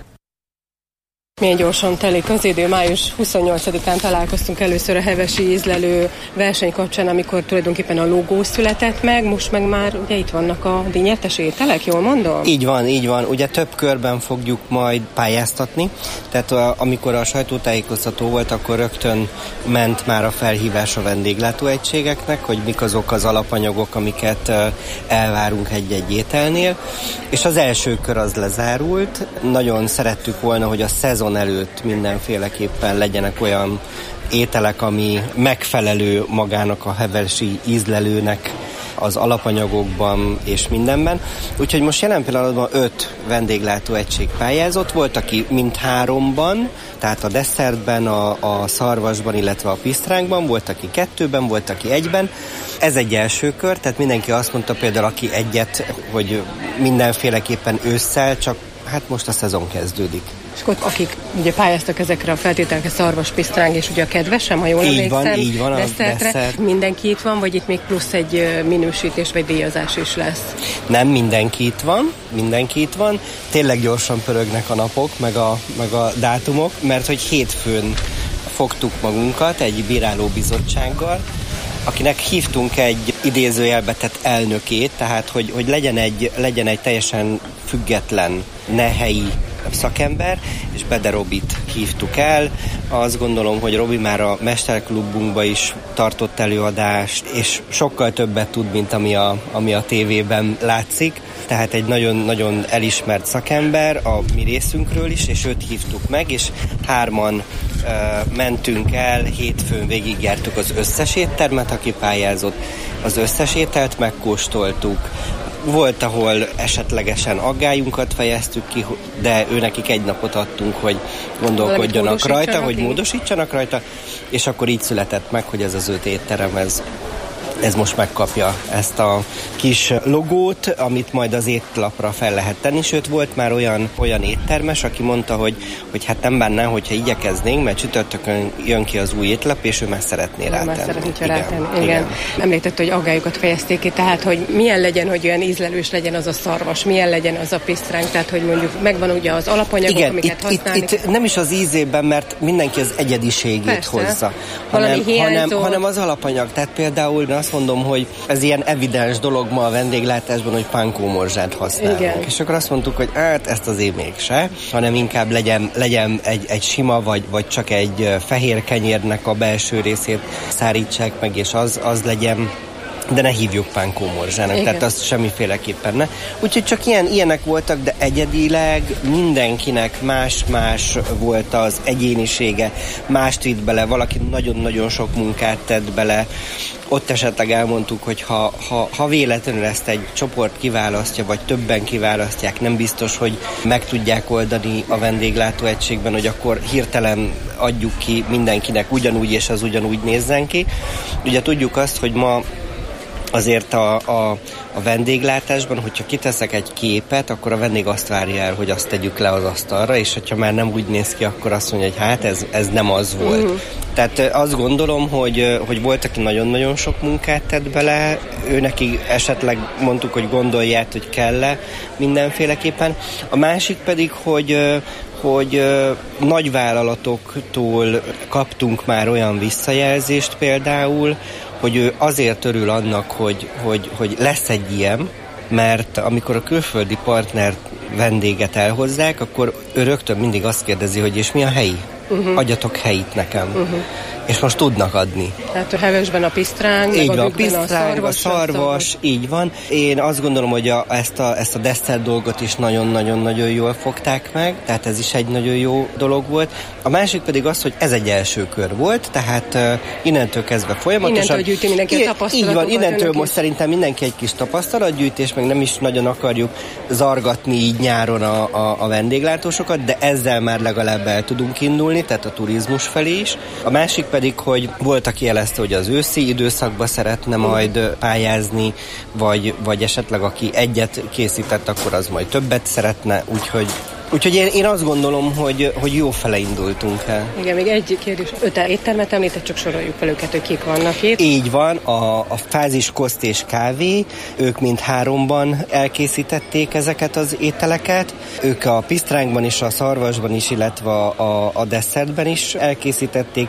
[SPEAKER 6] Milyen gyorsan telik az idő. május huszonnyolcadikán találkoztunk először a hevesi ízlelő verseny kapcsán, amikor tulajdonképpen a logó született meg, most meg már ugye itt vannak a díjnyertes ételek, jól mondom?
[SPEAKER 12] Így van, így van. Ugye több körben fogjuk majd pályáztatni, tehát a, amikor a sajtótájékoztató volt, akkor rögtön ment már a felhívás a vendéglátóegységeknek, hogy mik azok az alapanyagok, amiket elvárunk egy-egy ételnél, és az első kör az lezárult. Nagyon szerettük volna, hogy a szezon előtt mindenféleképpen legyenek olyan ételek, ami megfelelő magának a hevesi ízlelőnek az alapanyagokban és mindenben. Úgyhogy most jelen pillanatban öt vendéglátóegység pályázott, volt, aki mindháromban, tehát a desszertben, a, a szarvasban, illetve a pisztránkban, volt, aki kettőben, volt, aki egyben. Ez egy első kör, tehát mindenki azt mondta például, aki egyet, hogy mindenféleképpen ősszel, csak hát most a szezon kezdődik.
[SPEAKER 6] És akkor akik ugye pályáztak ezekre a feltételekre, szarvas, pisztráng és ugye a kedvesem, ha jól
[SPEAKER 12] így
[SPEAKER 6] emlékszem,
[SPEAKER 12] van, így van,
[SPEAKER 6] desszertre, mindenki itt van, vagy itt még plusz egy minősítés vagy díjazás is lesz?
[SPEAKER 12] Nem, mindenki itt van, mindenki itt van. Tényleg gyorsan pörögnek a napok, meg a, meg a dátumok, mert hogy hétfőn fogtuk magunkat egy bírálóbizottsággal, akinek hívtunk egy idézőjelbe tett elnökét, tehát hogy, hogy legyen, egy, legyen egy teljesen független, ne helyi szakember, és Bede Robit hívtuk el. Azt gondolom, hogy Robi már a Mesterklubunkba is tartott előadást, és sokkal többet tud, mint ami a, ami a tévében látszik. Tehát egy nagyon-nagyon elismert szakember a mi részünkről is, és őt hívtuk meg, és hárman uh, mentünk el, hétfőn végigjártuk az összes éttermet, aki pályázott, az összes ételt megkóstoltuk. Volt, ahol esetlegesen aggályunkat fejeztük ki, de őnekik egy napot adtunk, hogy gondolkodjanak rajta, hogy módosítsanak rajta, és akkor így született meg, hogy ez az öt étterem, ez ez most megkapja ezt a kis logót, amit majd az étlapra fel lehet tenni, sőt volt már olyan, olyan éttermes, aki mondta, hogy, hogy hát nem bánná, hogyha igyekeznénk, mert csütörtökön jön ki az új étlap, és ő már szeretné rátenni.
[SPEAKER 6] Már szeretné rátenni, igen. igen. Említett, hogy aggályokat fejezték ki, tehát, hogy milyen legyen, hogy olyan ízlelős legyen az a szarvas, milyen legyen az a pisztránk, tehát, hogy mondjuk megvan ugye az alapanyagok, igen, amiket
[SPEAKER 12] itt,
[SPEAKER 6] használni.
[SPEAKER 12] Itt, itt nem is az ízében, mert mindenki az egyediségét Persze. hozza, hanem, hanem, hanem az alapanyag, tehát például azt mondom, hogy ez ilyen evidens dolog ma a vendéglátásban, hogy pánkómorzsát használunk. Igen. És akkor azt mondtuk, hogy hát ezt azért mégse, hanem inkább legyen, legyen egy, egy sima, vagy, vagy csak egy fehér kenyérnek a belső részét szárítsák meg, és az, az legyen, de ne hívjuk pánkómorzsának, Igen. tehát az semmiféleképpen ne. Úgyhogy csak ilyen, ilyenek voltak, de egyedileg mindenkinek más-más volt az egyénisége, mást vitt bele, valaki nagyon-nagyon sok munkát tett bele. Ott esetleg elmondtuk, hogy ha, ha, ha véletlenül ezt egy csoport kiválasztja, vagy többen kiválasztják, nem biztos, hogy meg tudják oldani a vendéglátóegységben, hogy akkor hirtelen adjuk ki mindenkinek ugyanúgy, és az ugyanúgy nézzen ki. Ugye tudjuk azt, hogy ma azért a, a, a vendéglátásban, hogyha kiteszek egy képet, akkor a vendég azt várja el, hogy azt tegyük le az asztalra, és hogyha már nem úgy néz ki, akkor azt mondja, hogy hát ez, ez nem az volt. Uh-huh. Tehát azt gondolom, hogy, hogy volt, aki nagyon-nagyon sok munkát tett bele, ő neki esetleg mondtuk, hogy gondolját, hogy kell-e mindenféleképpen. A másik pedig, hogy hogy nagyvállalatoktól kaptunk már olyan visszajelzést például, hogy ő azért örül annak, hogy, hogy, hogy lesz egy ilyen, mert amikor a külföldi partner vendéget elhozzák, akkor ő rögtön mindig azt kérdezi, hogy és mi a helyi? Uh-huh. Adjatok helyit nekem. Uh-huh. És most tudnak adni.
[SPEAKER 6] Tehát a hevesben a pisztráng,
[SPEAKER 12] így
[SPEAKER 6] meg
[SPEAKER 12] van,
[SPEAKER 6] a
[SPEAKER 12] pisztráng, a szarvas, a szarvas, így van. Én azt gondolom, hogy a, ezt, a, ezt a desszert dolgot is nagyon-nagyon-nagyon jól fogták meg, tehát ez is egy nagyon jó dolog volt. A másik pedig az, hogy ez egy első kör volt, tehát uh, innentől kezdve folyamatosan.
[SPEAKER 6] Innentől gyűjti mindenki a tapasztalatokat.
[SPEAKER 12] Így van, innentől most is. Szerintem mindenki egy kis tapasztalatgyűjtés, meg nem is nagyon akarjuk zargatni így nyáron a, a, a vendéglátósokat, de ezzel már legalább el tudunk indulni, tehát a turizmus felé is. A másik pedig, hogy volt, aki jelezte, hogy az őszi időszakban szeretne majd pályázni, vagy, vagy esetleg aki egyet készített, akkor az majd többet szeretne, úgyhogy Úgyhogy én, én azt gondolom, hogy, hogy jó fele indultunk el.
[SPEAKER 6] Igen, még egy kérdés. Öt éttermet említett, csak soroljuk fel őket, hogy kik vannak itt.
[SPEAKER 12] Így van, a, a Fázis, Koszt és Kávé, ők mind háromban elkészítették ezeket az ételeket. Ők a pisztránkban is, a szarvasban is, illetve a, a desszertben is elkészítették.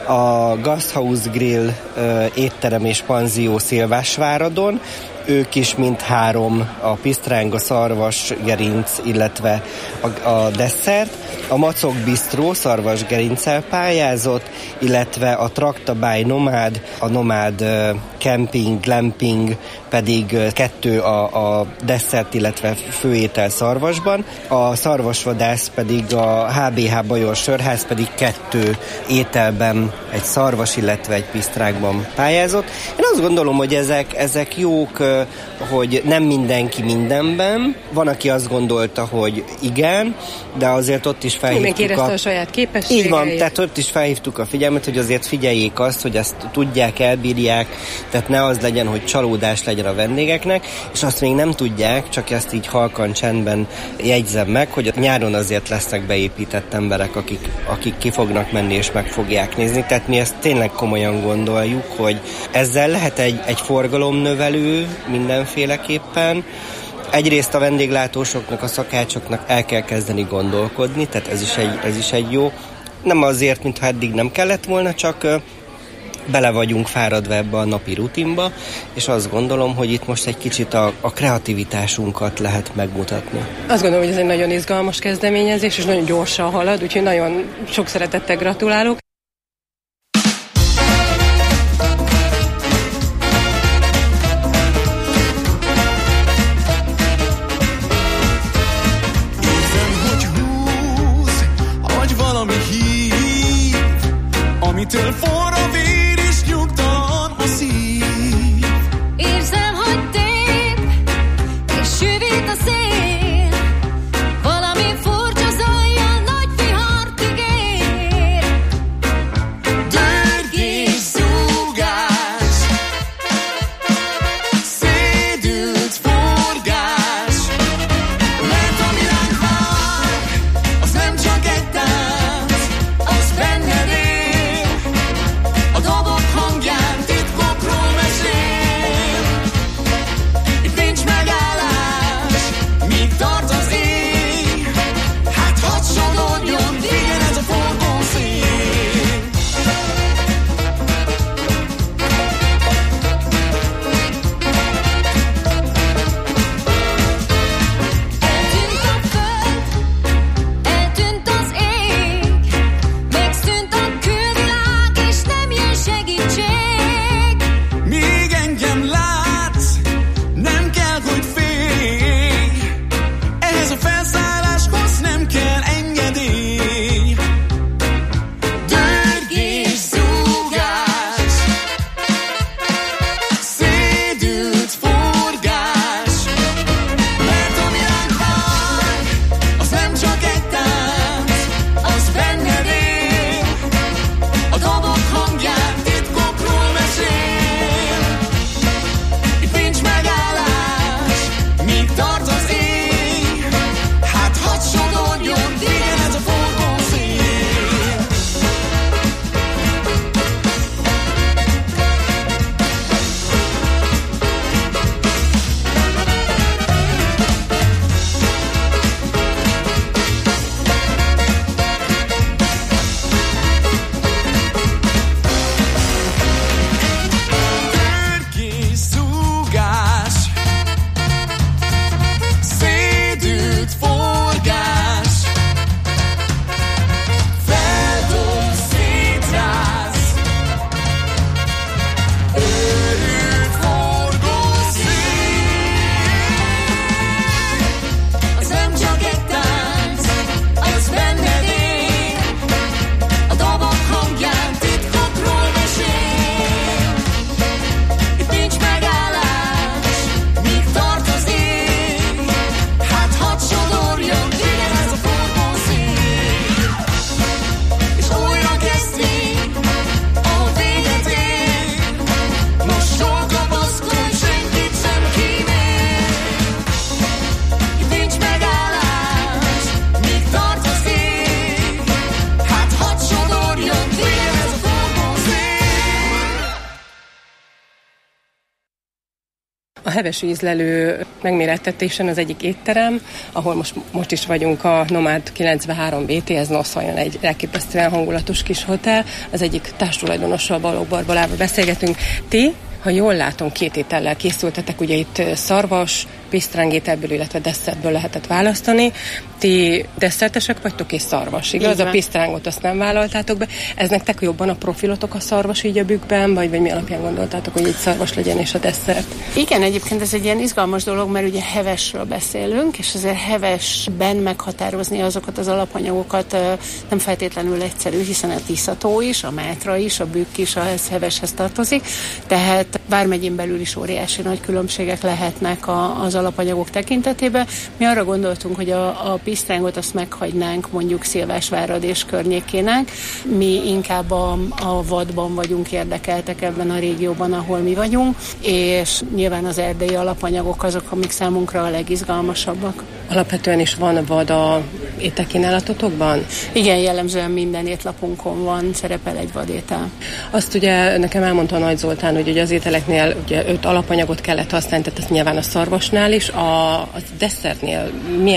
[SPEAKER 12] A Gasthaus Grill ö, étterem és panzió Szilvásváradon, ők is mind három, a pisztráng, a szarvas gerinc, illetve a, a desszert. A Macok Bistró szarvas gerinccel pályázott, illetve a Traktabály Nomád, a Nomád uh, Camping, Glamping pedig uh, kettő a, a desszert, illetve főétel szarvasban. A szarvasvadász pedig a há bé há Bajor Sörház pedig kettő ételben, egy szarvas, illetve egy pisztrákban pályázott. Én azt gondolom, hogy ezek, ezek jók, uh, hogy nem mindenki mindenben. Van, aki azt gondolta, hogy igen, de azért ott is felhívtuk
[SPEAKER 6] a... a saját képességeit.
[SPEAKER 12] Így van, tehát ott is felhívtuk a figyelmet, hogy azért figyeljék azt, hogy ezt tudják, elbírják, tehát ne az legyen, hogy csalódás legyen a vendégeknek, és azt még nem tudják, csak ezt így halkan csendben jegyzem meg, hogy nyáron azért lesznek beépített emberek, akik, akik ki fognak menni és meg fogják nézni, tehát mi ezt tényleg komolyan gondoljuk, hogy ezzel lehet egy, egy forgalomnövelő mindenféleképpen. Egyrészt a vendéglátósoknak, a szakácsoknak el kell kezdeni gondolkodni, tehát ez is egy, ez is egy jó. Nem azért, mintha eddig nem kellett volna, csak bele vagyunk fáradva ebbe a napi rutinba, és azt gondolom, hogy itt most egy kicsit a, a kreativitásunkat lehet megmutatni.
[SPEAKER 6] Azt gondolom, hogy ez egy nagyon izgalmas kezdeményezés, és nagyon gyorsan halad, úgyhogy nagyon sok szeretettel gratulálok.
[SPEAKER 13] Amitől forra vér és nyugtalan a szív.
[SPEAKER 11] Érzem, hogy tép, és süvít a szél. Valami furcsa zajjal nagy vihart ígér.
[SPEAKER 13] Dörgés, zúgás, szédült forgás. Mert ami ránk vár, az nem csak egy tánc, az benned él. A dobok hangján titkokról mesél. Itt nincs megállás, míg tart az éj. Hát hadd sodorjon, igen, ez a forgó szél.
[SPEAKER 11] Eltűnt a föld, eltűnt az ég, megszűnt a külvilág, és nem jön segítség.
[SPEAKER 13] Míg engem látsz, nem kell, hogy félj. Ehhez a felszálláshoz nem kell engedély. Dörgés, zúgás, szédült forgás. Mert ami ránk vár, az nem csak egy tánc, az benned él. A dobok hangján titkokról mesél. Itt nincs megállás, míg tart az éj. Hát hadd sodorjon, igen, ez a forgó szél. Dörgés, zúgás, szédült forgás. Feldob, szétráz, őrült forgó szél. Az nem csak egy tánc, az benned él. A dobok hangján titkokról mesél. Itt nincs megállás, míg tart az éj. Hát hadd sodorjon, igen, ez a forgó szél. És újra kezdjék, ahol véget ér. Most jól kapaszkodj, senkit sem kímél. Itt nincs megállás, míg tart az éj. Hát hadd sodorjon, igen, ez a forgó szél.
[SPEAKER 6] A heves ízlelő megmérettetésen az egyik étterem, ahol most, most is vagyunk, a Nomád kilencvenhárom bé té, ez Noszaljon egy elképesztően hangulatos kis hotel. Az egyik társtulajdonossal, Balogh Barbalával beszélgetünk. Ti, ha jól látom, két étellel készültetek, ugye itt szarvas, pisztrángételből, illetve desszertből lehetett választani. Ti desszertesek vagytok és szarvas, igaz? A pisztrángot azt nem vállaltátok be. Ez nektek jobban a profilotok a szarvas így a bükkben, vagy, vagy mi alapján gondoltátok, hogy így szarvas legyen és a desszert?
[SPEAKER 10] Igen, egyébként ez egy ilyen izgalmas dolog, mert ugye hevesről beszélünk, és azért hevesben meghatározni azokat az alapanyagokat nem feltétlenül egyszerű, hiszen a tiszató is, a mátra is, a bükk is a heveshez tartozik, tehát vármegyén belül is óriási nagy különbségek lehetnek a, az alapanyagok tekintetében. Mi arra gondoltunk, hogy a, a pisztrángot azt meghagynánk mondjuk Szilvásvárad és környékének. Mi inkább a, a vadban vagyunk érdekeltek ebben a régióban, ahol mi vagyunk, és nyilván az erdei alapanyagok azok, amik számunkra a legizgalmasabbak.
[SPEAKER 6] Alapvetően is van vad a ételkínálatotokban?
[SPEAKER 10] Igen, jellemzően minden étlapunkon van, szerepel egy vadétel.
[SPEAKER 6] Azt ugye nekem elmondta Nagy Zoltán, hogy ugye az ételeknél ugye öt alapanyagot kellett használni, tehát ez nyilván a szarvasnál is, a, a desszertnél milyen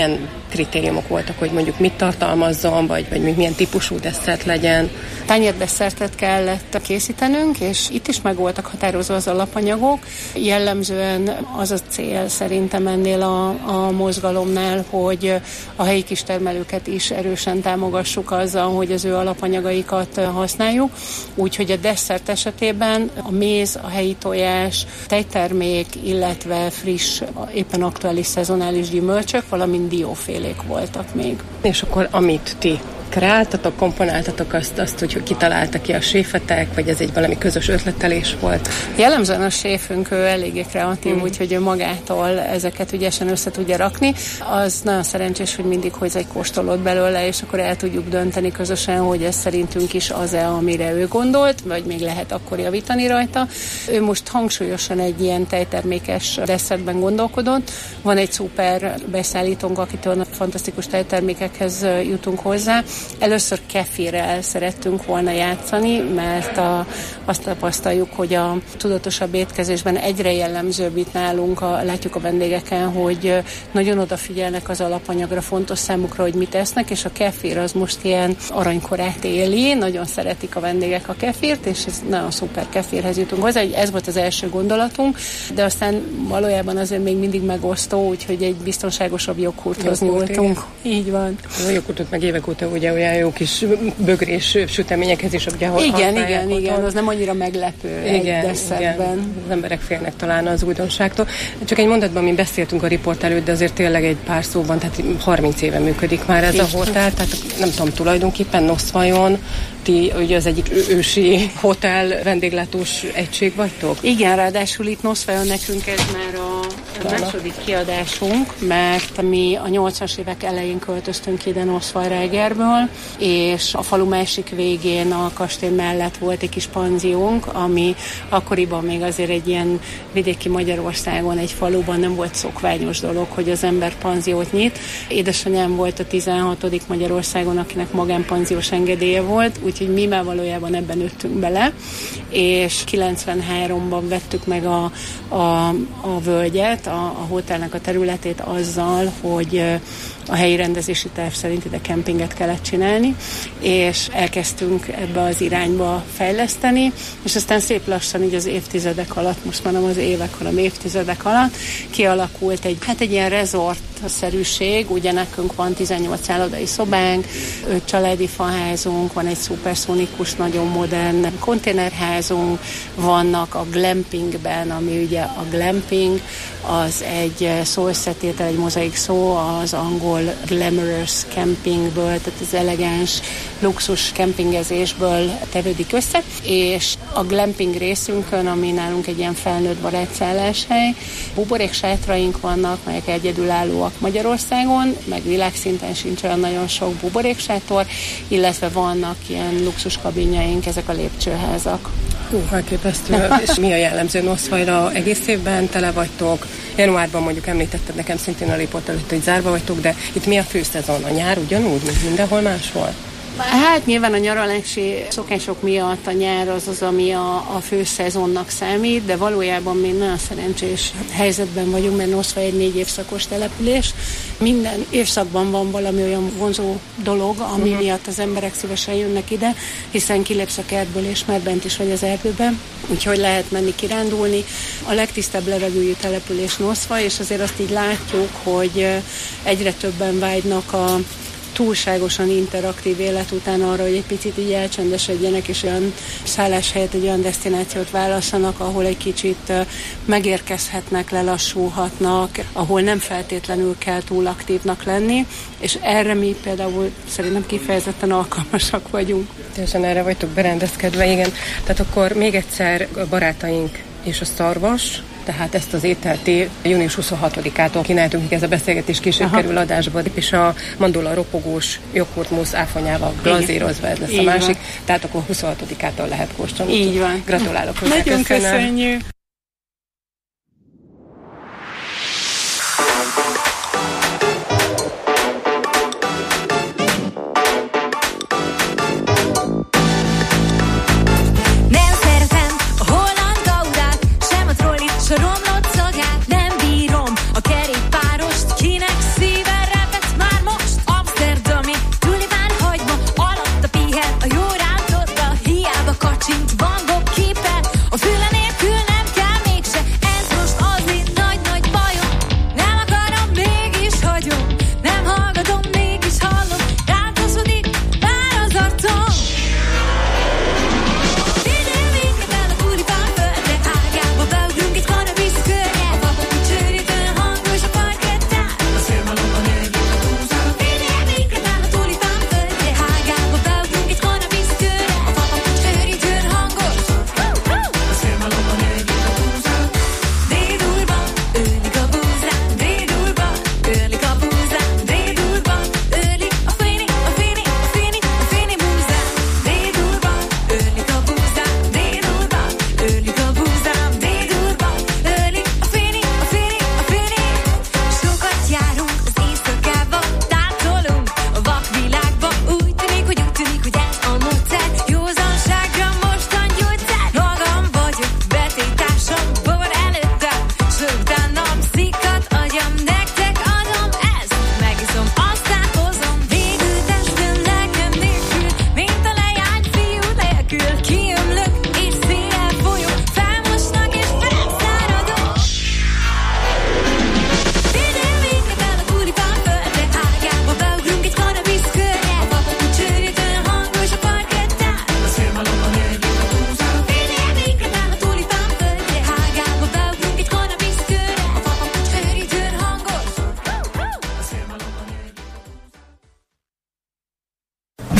[SPEAKER 6] kritériumok voltak, hogy mondjuk mit tartalmazzon, vagy, vagy milyen típusú desszert legyen?
[SPEAKER 14] Tányérdesszertet kellett készítenünk, és itt is meg voltak határozva az alapanyagok. Jellemzően az a cél szerintem ennél a, a mozgalomnál, hogy a helyi kistermelőket is erősen támogassuk azzal, hogy az ő alapanyagaikat használjuk. Úgyhogy a desszert esetében a méz, a helyi tojás, tejtermék, illetve friss, éppen aktuális szezonális gyümölcsök, valamint diófélék voltak még.
[SPEAKER 6] És akkor amit ti kreáltatok, komponáltatok azt, azt, hogy kitalálta ki a séfetek, vagy ez egy valami közös ötletelés volt?
[SPEAKER 14] Jellemzően a séfünk ő eléggé kreatív, mm. úgyhogy ő magától ezeket ügyesen össze tudja rakni. Az nagyon szerencsés, hogy mindig hoz egy kóstolót belőle, és akkor el tudjuk dönteni közösen, hogy ez szerintünk is az-e, amire ő gondolt, vagy még lehet akkor javítani rajta. Ő most hangsúlyosan egy ilyen tejtermékes desszertben gondolkodott. Van egy szuper beszállítónk, akitől fantasztikus tejtermékekhez jutunk hozzá. Először kefirrel szerettünk volna játszani, mert a, azt tapasztaljuk, hogy a tudatosabb étkezésben egyre jellemzőbb itt nálunk, a, látjuk a vendégeken, hogy nagyon odafigyelnek az alapanyagra, fontos számukra, hogy mit esznek, és a kefir az most ilyen aranykorát éli, nagyon szeretik a vendégek a kefirt, és ez nagyon szuper kefirhez jutunk hozzá. Ez volt az első gondolatunk, de aztán valójában azért még mindig megosztó, úgyhogy egy biztonságosabb joghurthoz nyúltunk. Így van.
[SPEAKER 6] A joghurtot meg évek óta ugye olyan jó kis bögrés süteményekhez is ugye
[SPEAKER 14] igen, igen, otthon. Igen, az nem annyira meglepő igen, egy desszertben. Igen,
[SPEAKER 6] az emberek félnek talán az újdonságtól. Csak egy mondatban mi beszéltünk a riport előtt, de azért tényleg egy pár szóban, tehát harminc éve működik már ez a hotel, tehát nem tudom, tulajdonképpen Noszvajon ti ugye az egyik ősi hotel vendéglátós egység vagytok?
[SPEAKER 14] Igen, ráadásul itt Noszvajon nekünk ez már a második kiadásunk, mert mi a nyolcvanas évek elején költöztünk ide Noszvarregerből, és a falu másik végén a kastély mellett volt egy kis panziónk, ami akkoriban még azért egy ilyen vidéki Magyarországon, egy faluban nem volt szokványos dolog, hogy az ember panziót nyit. Édesanyám volt a tizenhatodik Magyarországon, akinek magánpanziós engedélye volt, úgyhogy mi már valójában ebben nőttünk bele, és kilencvenháromban vettük meg a, a, a völgyet, a, a hotelnek a területét azzal, hogy a helyi rendezési terv szerint ide kempinget kellett csinálni, és elkezdtünk ebbe az irányba fejleszteni, és aztán szép lassan így az évtizedek alatt, most már nem az évek, hanem évtizedek alatt kialakult egy, hát egy ilyen resort-szerűség, ugye nekünk van tizennyolc szállodai szobánk, öt családi faházunk, van egy szuperszonikus, nagyon modern konténerházunk, vannak a glampingben, ami ugye a glamping, az egy szó összetétel, egy mozaik szó, az angol glamorous campingből, tehát az elegáns, luxus kempingezésből tevődik össze, és a glamping részünkön, ami nálunk egy ilyen felnőtt barátszálláshely, buboréksátraink vannak, melyek egyedülállóak Magyarországon, meg világszinten sincs olyan nagyon sok buboréksátor, illetve vannak ilyen luxus kabinjaink, ezek a lépcsőházak.
[SPEAKER 6] Hú, elképesztő. És mi a jellemző Noszvajra? Egész évben tele vagytok? Januárban mondjuk említetted nekem szintén a riport előtt, hogy zárva vagytok, de itt mi a főszezon? A nyár ugyanúgy, mint mindenhol máshol?
[SPEAKER 14] Hát nyilván a nyaralási szokások miatt a nyár az az, ami a, a fő szezonnak számít, de valójában még nagyon szerencsés helyzetben vagyunk, mert Noszvaj egy négy évszakos település. Minden évszakban van valami olyan vonzó dolog, ami uh-huh. miatt az emberek szívesen jönnek ide, hiszen kilépsz a kertből, és már bent is vagy az erdőben, úgyhogy lehet menni kirándulni. A legtisztább levegőjű település Noszvaj, és azért azt így látjuk, hogy egyre többen vágynak a túlságosan interaktív élet után arra, hogy egy picit így elcsendesedjenek, és olyan szálláshelyet, egy olyan desztinációt válassanak, ahol egy kicsit megérkezhetnek, lelassulhatnak, ahol nem feltétlenül kell túl aktívnak lenni, és erre mi például szerintem kifejezetten alkalmasak vagyunk.
[SPEAKER 6] Teljesen erre vagytok berendezkedve, igen. Tehát akkor még egyszer a barátaink és a szarvas, tehát ezt az ételt június huszonhatodikától kínáltunk, hogy ez a beszélgetés később Aha. kerül adásba, és a mandula ropogós joghurtmusz áfonyával glazírozva, ez lesz Így a másik. Van. Tehát akkor huszonhatodikától lehet kóstolni.
[SPEAKER 14] Így van.
[SPEAKER 6] Gratulálok hozzá.
[SPEAKER 14] Nagyon köszönöm. köszönjük.
[SPEAKER 11] A romlott szagát nem bírom, a kerékpárost, kinek szíven repett már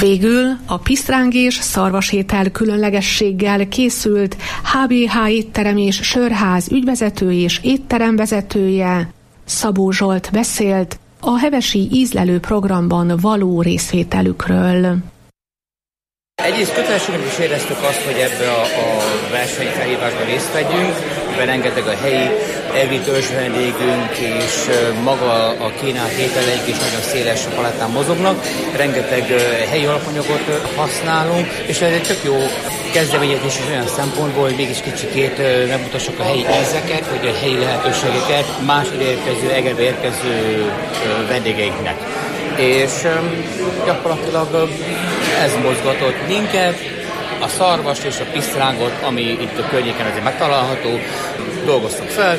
[SPEAKER 5] Végül a pisztráng és szarvasétel különlegességgel készült há bé há étterem és sörház ügyvezető és étteremvezetője, Szabó Zsolt beszélt a hevesi ízlelő programban való részvételükről.
[SPEAKER 15] Egyrészt kötelességnek is éreztük azt, hogy ebbe a, a versenyfelhívásban részt vegyünk, mivel rengeteg a helyi egri törzs vendégünk, és maga a kínált ételeink is nagyon széles palettán mozognak, rengeteg helyi alapanyagot használunk, és ez egy tök jó kezdeményezés is olyan szempontból, hogy mégis kicsikét megmutassuk a helyi ízeket, vagy a helyi lehetőségeket más ide érkező, Egerbe érkező vendégeinknek. És gyakorlatilag ez mozgatott minket, a szarvast és a pisztrángot, ami itt a környéken azért megtalálható, dolgoztuk fel,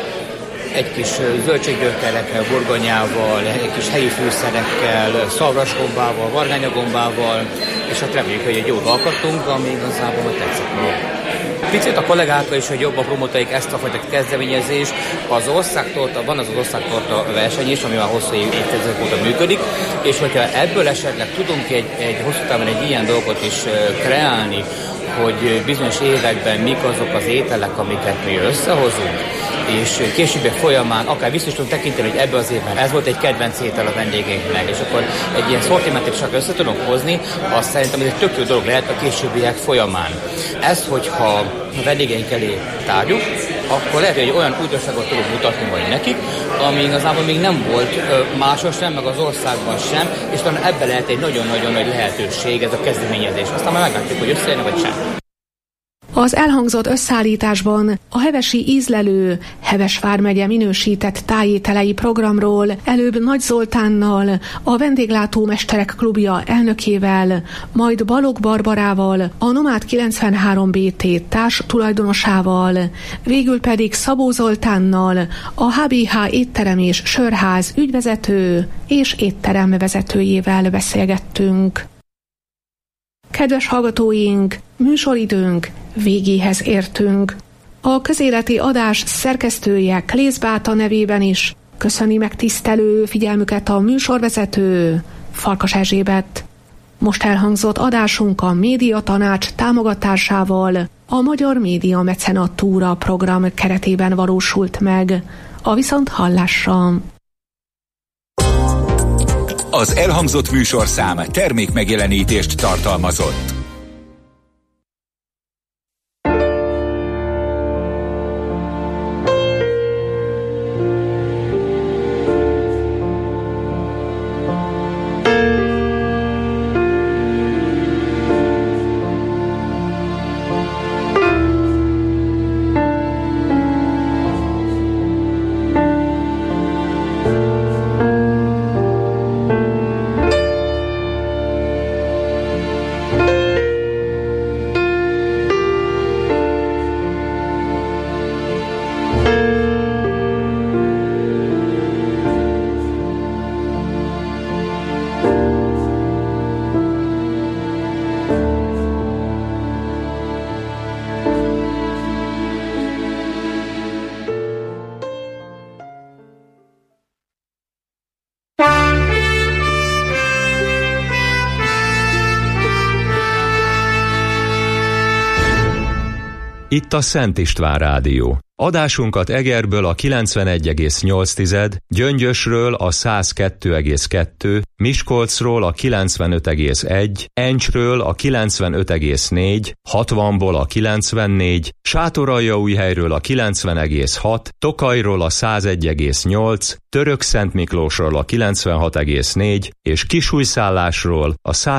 [SPEAKER 15] egy kis zöldséggyökerekkel, burgonyával, egy kis helyi fűszerekkel, szarvasgombával, vargányagombával, és hát reméljük, hogy egy jót alkottunk, ami igazából tetszett. Picit a kollégákkal is, hogy jobban promotáljuk ezt a fajta kezdeményezést. Az országtorta, van az az országtorta verseny is, ami már hosszú évtizedek óta működik, és hogyha ebből esetleg tudunk egy, egy hosszú távon egy ilyen dolgot is kreálni, hogy bizonyos években mik azok az ételek, amiket mi összehozunk, és később folyamán akár vissza tudunk tekinteni, hogy ebben az évben ez volt egy kedvenc étel a vendégeinknek, és akkor egy ilyen szortimentet is össze tudunk hozni, azt szerintem ez egy tök jó dolog lehet a későbbiek folyamán. Ez, hogyha a vendégeink elé tárgyuk, akkor lehet, hogy egy olyan újdonságot tudunk mutatni majd nekik, ami igazából még nem volt máshol sem, meg az országban sem, és talán ebben lehet egy nagyon-nagyon nagy lehetőség ez a kezdeményezés. Aztán már meglátjuk, hogy összejönne vagy sem.
[SPEAKER 5] Az elhangzott összeállításban a hevesi ízlelő Heves vármegye minősített tájételei programról előbb Nagy Zoltánnal, a Vendéglátómesterek Klubja elnökével, majd Balogh Barbarával, a Nomád kilencvenhárom bé té társ tulajdonosával, végül pedig Szabó Zoltánnal, a há bé há étterem és sörház ügyvezető és étterem vezetőjével beszélgettünk. Kedves hallgatóink, műsoridőnk végéhez értünk. A közéleti adás szerkesztője Klész Báta nevében is köszöni megtisztelő figyelmüket a műsorvezető Farkas Erzsébet. Most elhangzott adásunk a Média Tanács támogatásával a Magyar Média Mecenatúra program keretében valósult meg. A viszonthallásra!
[SPEAKER 4] Az elhangzott műsorszám termékmegjelenítést tartalmazott.
[SPEAKER 1] Itt a Szent István Rádió. Adásunkat Egerből a kilencvenegy egész nyolc, Gyöngyösről a száz kettő egész kettő, Miskolcról a kilencvenöt egész egy, Encsről a kilencvenöt egész négy, hatvanból a kilencvennégy, Sátoraljaújhelyről a kilencven egész hat, Tokajról a száz egy egész nyolc, Törökszentmiklósról a kilencvenhat egész négy és Kisújszállásról a száz